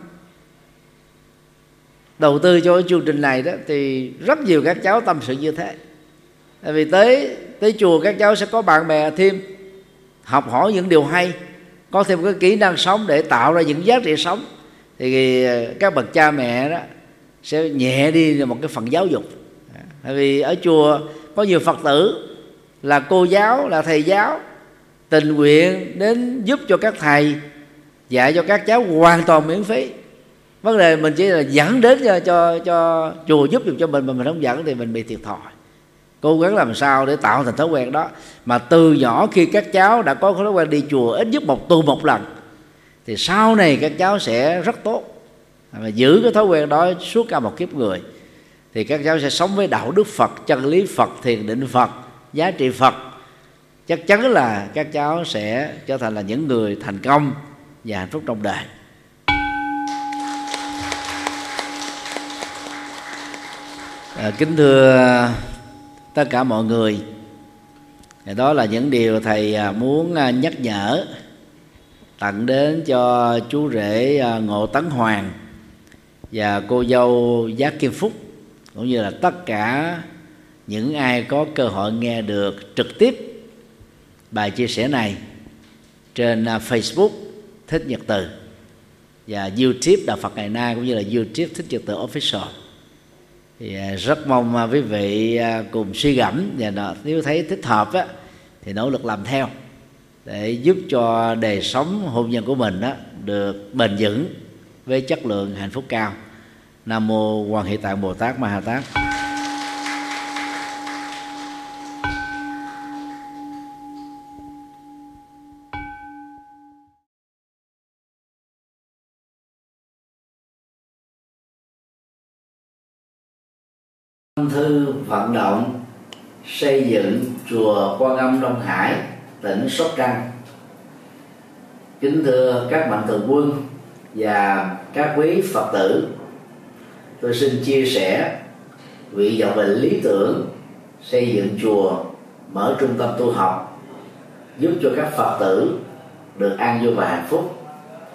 đầu tư cho cái chương trình này đó, thì rất nhiều các cháu tâm sự như thế. Tại vì tới chùa các cháu sẽ có bạn bè thêm, học hỏi những điều hay, có thêm cái kỹ năng sống để tạo ra những giá trị sống. Thì các bậc cha mẹ đó sẽ nhẹ đi một cái phần giáo dục. Tại vì ở chùa có nhiều Phật tử là cô giáo, là thầy giáo, tình nguyện đến giúp cho các thầy, dạy cho các cháu hoàn toàn miễn phí. Vấn đề mình chỉ là dẫn đến cho chùa giúp cho mình, mà mình không dẫn thì mình bị thiệt thòi. Cố gắng làm sao để tạo thành thói quen đó. Mà từ nhỏ khi các cháu đã có thói quen đi chùa ít nhất một tuần một lần, thì sau này các cháu sẽ rất tốt. Mà giữ cái thói quen đó suốt cả một kiếp người, thì các cháu sẽ sống với đạo đức Phật, chân lý Phật, thiền định Phật, giá trị Phật. Chắc chắn là các cháu sẽ trở thành là những người thành công và hạnh phúc trong đời. Kính thưa tất cả mọi người, đó là những điều thầy muốn nhắc nhở tặng đến cho chú rể Ngộ Tấn Hoàng và cô dâu Giác Kim Phúc, cũng như là tất cả những ai có cơ hội nghe được trực tiếp bài chia sẻ này trên Facebook Thích Nhật Từ và YouTube Đạo Phật Ngày Nay, cũng như là YouTube Thích Nhật Từ Official. Thì rất mong quý vị cùng suy gẫm, và nếu thấy thích hợp á, thì nỗ lực làm theo để giúp cho đời sống hôn nhân của mình á, được bền vững với chất lượng hạnh phúc cao. Nam mô Quan Hệ Tạng Bồ Tát Ma Ha Tát. Thư vận động xây dựng chùa Quan Âm Đông Hải, tỉnh Sóc Trăng. Kính thưa các mạnh thường quân và các quý Phật tử, tôi xin chia sẻ nguyện vọng về lý tưởng xây dựng chùa, mở trung tâm tu học, giúp cho các Phật tử được an vui và hạnh phúc.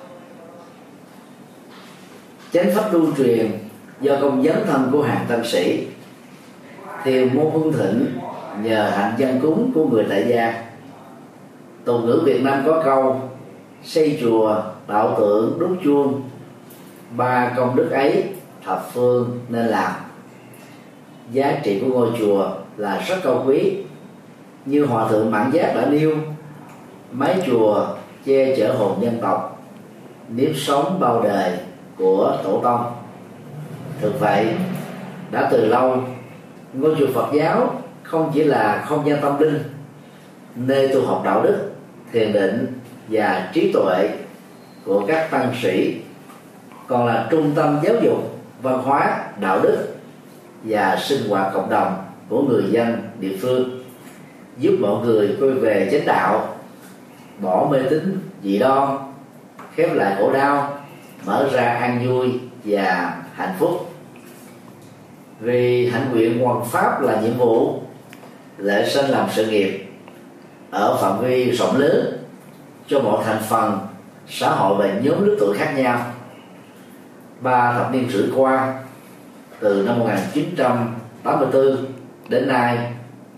Chánh pháp lưu truyền do công dấn thân của hàng tăng sĩ, thiền môn hưng thịnh nhờ hạnh dân cúng của người tại gia. Tục ngữ Việt Nam có câu: xây chùa, tạo tượng, đúc chuông, ba công đức ấy thập phương nên làm. Giá trị của ngôi chùa là rất cao quý. Như Hòa thượng Mạn Giác đã nêu, mái chùa che chở hồn dân tộc, nếp sống bao đời của tổ tông. Thực vậy, đã từ lâu, ngôi chùa Phật giáo không chỉ là không gian tâm linh, nơi tu học đạo đức, thiền định và trí tuệ của các tăng sĩ, còn là trung tâm giáo dục, văn hóa, đạo đức và sinh hoạt cộng đồng của người dân địa phương, giúp mọi người quay về chánh đạo, bỏ mê tín dị đoan, khép lại khổ đau, mở ra an vui và hạnh phúc. Vì hạnh nguyện hoằng pháp là nhiệm vụ, lễ sinh làm sự nghiệp ở phạm vi rộng lớn cho mọi thành phần xã hội và nhóm lứa tuổi khác nhau. 3 thập niên rưỡi qua, từ năm 1984 đến nay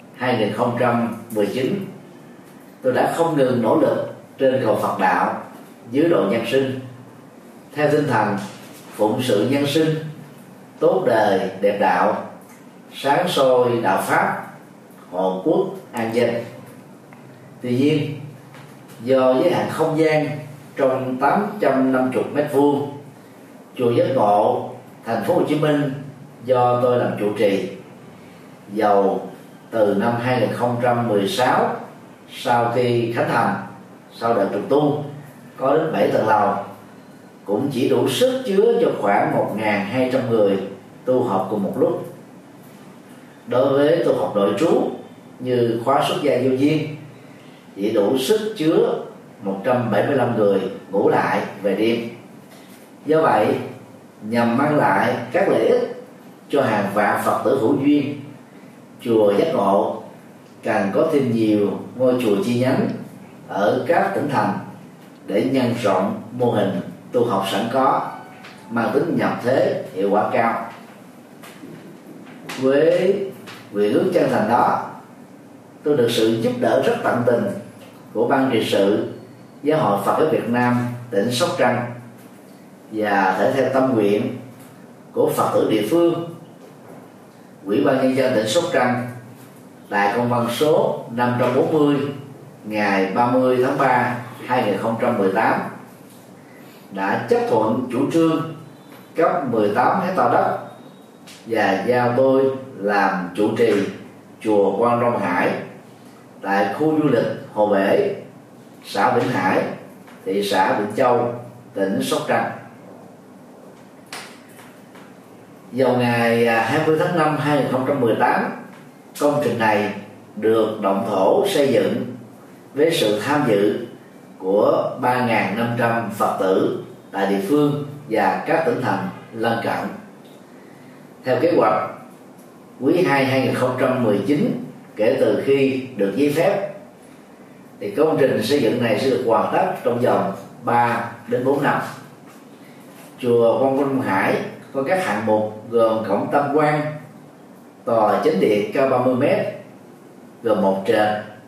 2019, tôi đã không ngừng nỗ lực trên cầu Phật đạo dưới độ nhân sinh, theo tinh thần phụng sự nhân sinh, tốt đời đẹp đạo, sáng soi đạo pháp, hộ quốc an dân. Tuy nhiên, do giới hạn không gian trong 850 m², chùa Giác Ngộ, thành phố Hồ Chí Minh do tôi làm trụ trì, dầu từ năm 2016 sau khi khánh thành, sau đợt trùng tu có đến 7 tầng lầu, cũng chỉ đủ sức chứa cho khoảng 1.200 người tu học cùng một lúc. đối với tu học nội trú như khóa xuất gia vô duyên chỉ đủ sức chứa 175 người ngủ lại về đêm. Do vậy, nhằm mang lại các lợi ích cho hàng vạn Phật tử hữu duyên, chùa Giác Ngộ càng có thêm nhiều ngôi chùa chi nhánh ở các tỉnh thành để nhân rộng mô hình tu học sẵn có, mang tính nhập thế, hiệu quả cao. Với nguyện ước chân thành đó, tôi được sự giúp đỡ rất tận tình của ban trị sự Giáo hội Phật giáo Việt Nam tỉnh Sóc Trăng và thể theo tâm nguyện của Phật tử địa phương, Ủy ban nhân dân tỉnh Sóc Trăng tại công văn số 540 ngày 30 tháng 3 2018 đã chấp thuận chủ trương cấp 18 hectare đất và giao tôi làm chủ trì chùa Quan Long Hải tại khu du lịch Hồ Bể, xã Vĩnh Hải, thị xã Vĩnh Châu, tỉnh Sóc Trăng. Vào ngày 20 tháng 5 2018, công trình này được động thổ xây dựng với sự tham dự của 3.500 Phật tử tại địa phương và các tỉnh thành lân cận. Theo kế hoạch, quý 2 2019 kể từ khi được giấy phép thì công trình xây dựng này sẽ được hoàn tất trong vòng 3 đến 4 năm. Chùa Quan Long Hải có các hạng mục gồm cổng tam quan, tòa chánh điện cao 30 m, gồm một trệt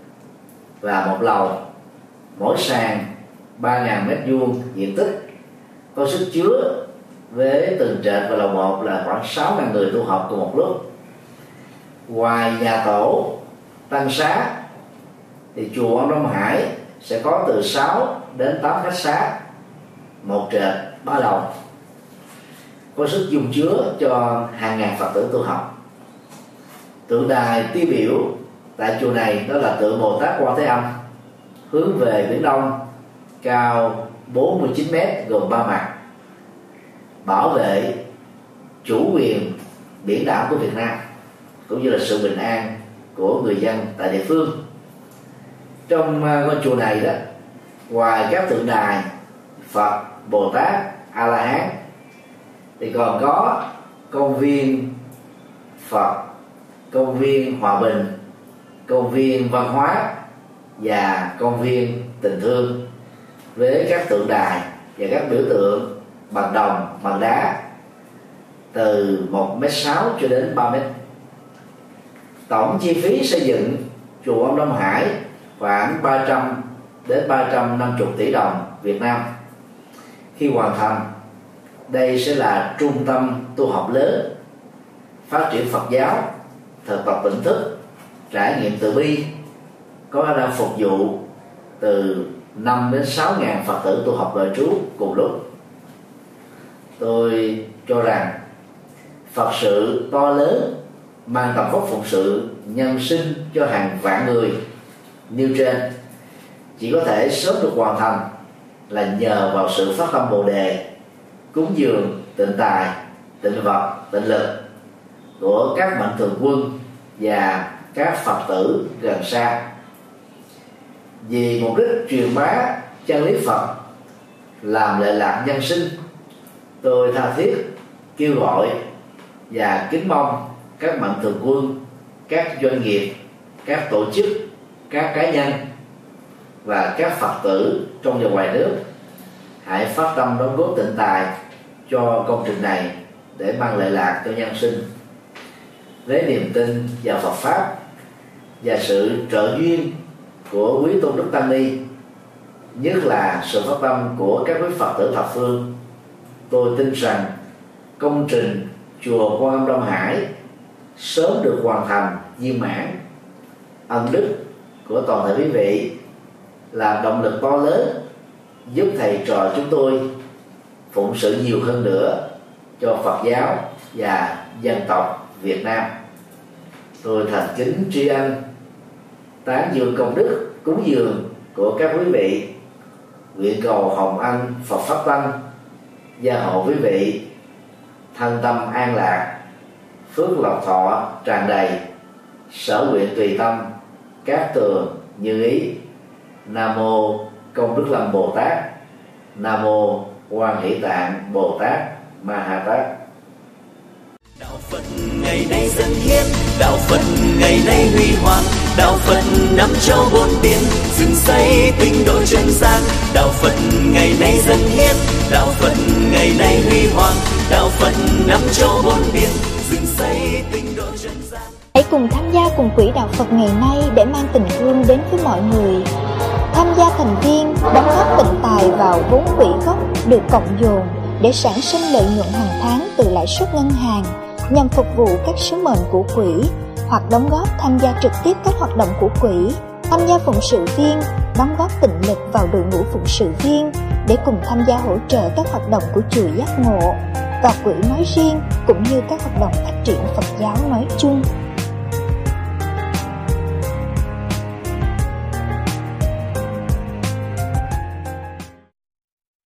và một lầu, mỗi sàn 3.000 m² diện tích, có sức chứa với từng trệt và lầu 1 là khoảng 6.000 người tu học cùng một lúc. Ngoài nhà tổ tăng xá thì chùa Quan Long Hải sẽ có từ 6 đến 8 khách xá, một trệt 3 lầu, có sức dung chứa cho hàng ngàn Phật tử tu học. Tượng đài tiêu biểu tại chùa này đó là tượng Bồ Tát Quan Thế Âm hướng về biển Đông, cao 49 m, gồm 3 mặt, bảo vệ chủ quyền biển đảo của Việt Nam cũng như là sự bình an của người dân tại địa phương. Trong ngôi chùa này đó, ngoài các tượng đài Phật, Bồ Tát, A La Hán thì còn có công viên Phật, công viên Hòa Bình, công viên văn hóa và công viên tình thương với các tượng đài và các biểu tượng bằng đồng, bằng đá từ 1,6 m cho đến 3 m. Tổng chi phí xây dựng chùa Quan Long Hải khoảng 300 đến 350 tỷ đồng Việt Nam. Khi hoàn thành, đây sẽ là trung tâm tu học lớn, phát triển Phật giáo, thực tập tỉnh thức, trải nghiệm từ bi, có khả năng phục vụ từ 5 đến 6.000 Phật tử tu học nội trú cùng lúc. Tôi cho rằng Phật sự to lớn mang tầm vóc phụng sự nhân sinh cho hàng vạn người nêu trên chỉ có thể sớm được hoàn thành là nhờ vào sự phát tâm Bồ đề, cúng dường, tịnh tài, tịnh vật, tịnh lực của các mạnh thường quân và các Phật tử gần xa. Vì mục đích truyền bá chân lý Phật, làm lệ lạc nhân sinh, tôi tha thiết kêu gọi và kính mong các mạnh thường quân, các doanh nghiệp, các tổ chức, các cá nhân và các Phật tử trong và ngoài nước hãy phát tâm đóng góp tịnh tài cho công trình này để mang lệ lạc cho nhân sinh. Với niềm tin vào Phật pháp và sự trợ duyên của quý tôn đức tăng ni, nhất là sự phát tâm của các quý Phật tử thập phương, tôi tin rằng công trình chùa Quan Âm Long Hải sớm được hoàn thành viên mãn. Ân đức của toàn thể quý vị là động lực to lớn giúp thầy trò chúng tôi phụng sự nhiều hơn nữa cho Phật giáo và dân tộc Việt Nam. Tôi thành kính tri ân, tán dương công đức cúng dường của các quý vị, nguyện cầu hồng ân Phật pháp tăng gia hộ quý vị thân tâm an lạc, phước lộc thọ tràn đầy, Sở Nguyện Tùy Tâm, Cát Tường, Như Ý. Nam mô Công Đức Lâm Bồ Tát. Nam mô Quan Hỷ Tạng Bồ Tát Ma Ha Tát. Đạo Phật ngày nay dân hiến, đạo Phật ngày nay huy hoàng, đạo Phật năm châu bốn biển, dựng xây tinh độ chân gian. Đạo Phật ngày nay dân hiến, đạo Phật ngày nay huy hoàng, đạo Phật năm châu bốn biển, dựng xây tinh độ chân gian. Hãy cùng tham gia cùng quỹ đạo Phật ngày nay để mang tình thương đến với mọi người. Tham gia thành viên đóng góp tịnh tài vào vốn quỹ gốc được cộng dồn để sản sinh lợi nhuận hàng tháng từ lãi suất ngân hàng nhằm phục vụ các sứ mệnh của quỹ, hoặc đóng góp tham gia trực tiếp các hoạt động của quỹ, tham gia phụng sự viên, đóng góp tịnh lực vào đội ngũ phụng sự viên để cùng tham gia hỗ trợ các hoạt động của chùa Giác Ngộ và quỹ nói riêng, cũng như các hoạt động phát triển Phật giáo nói chung.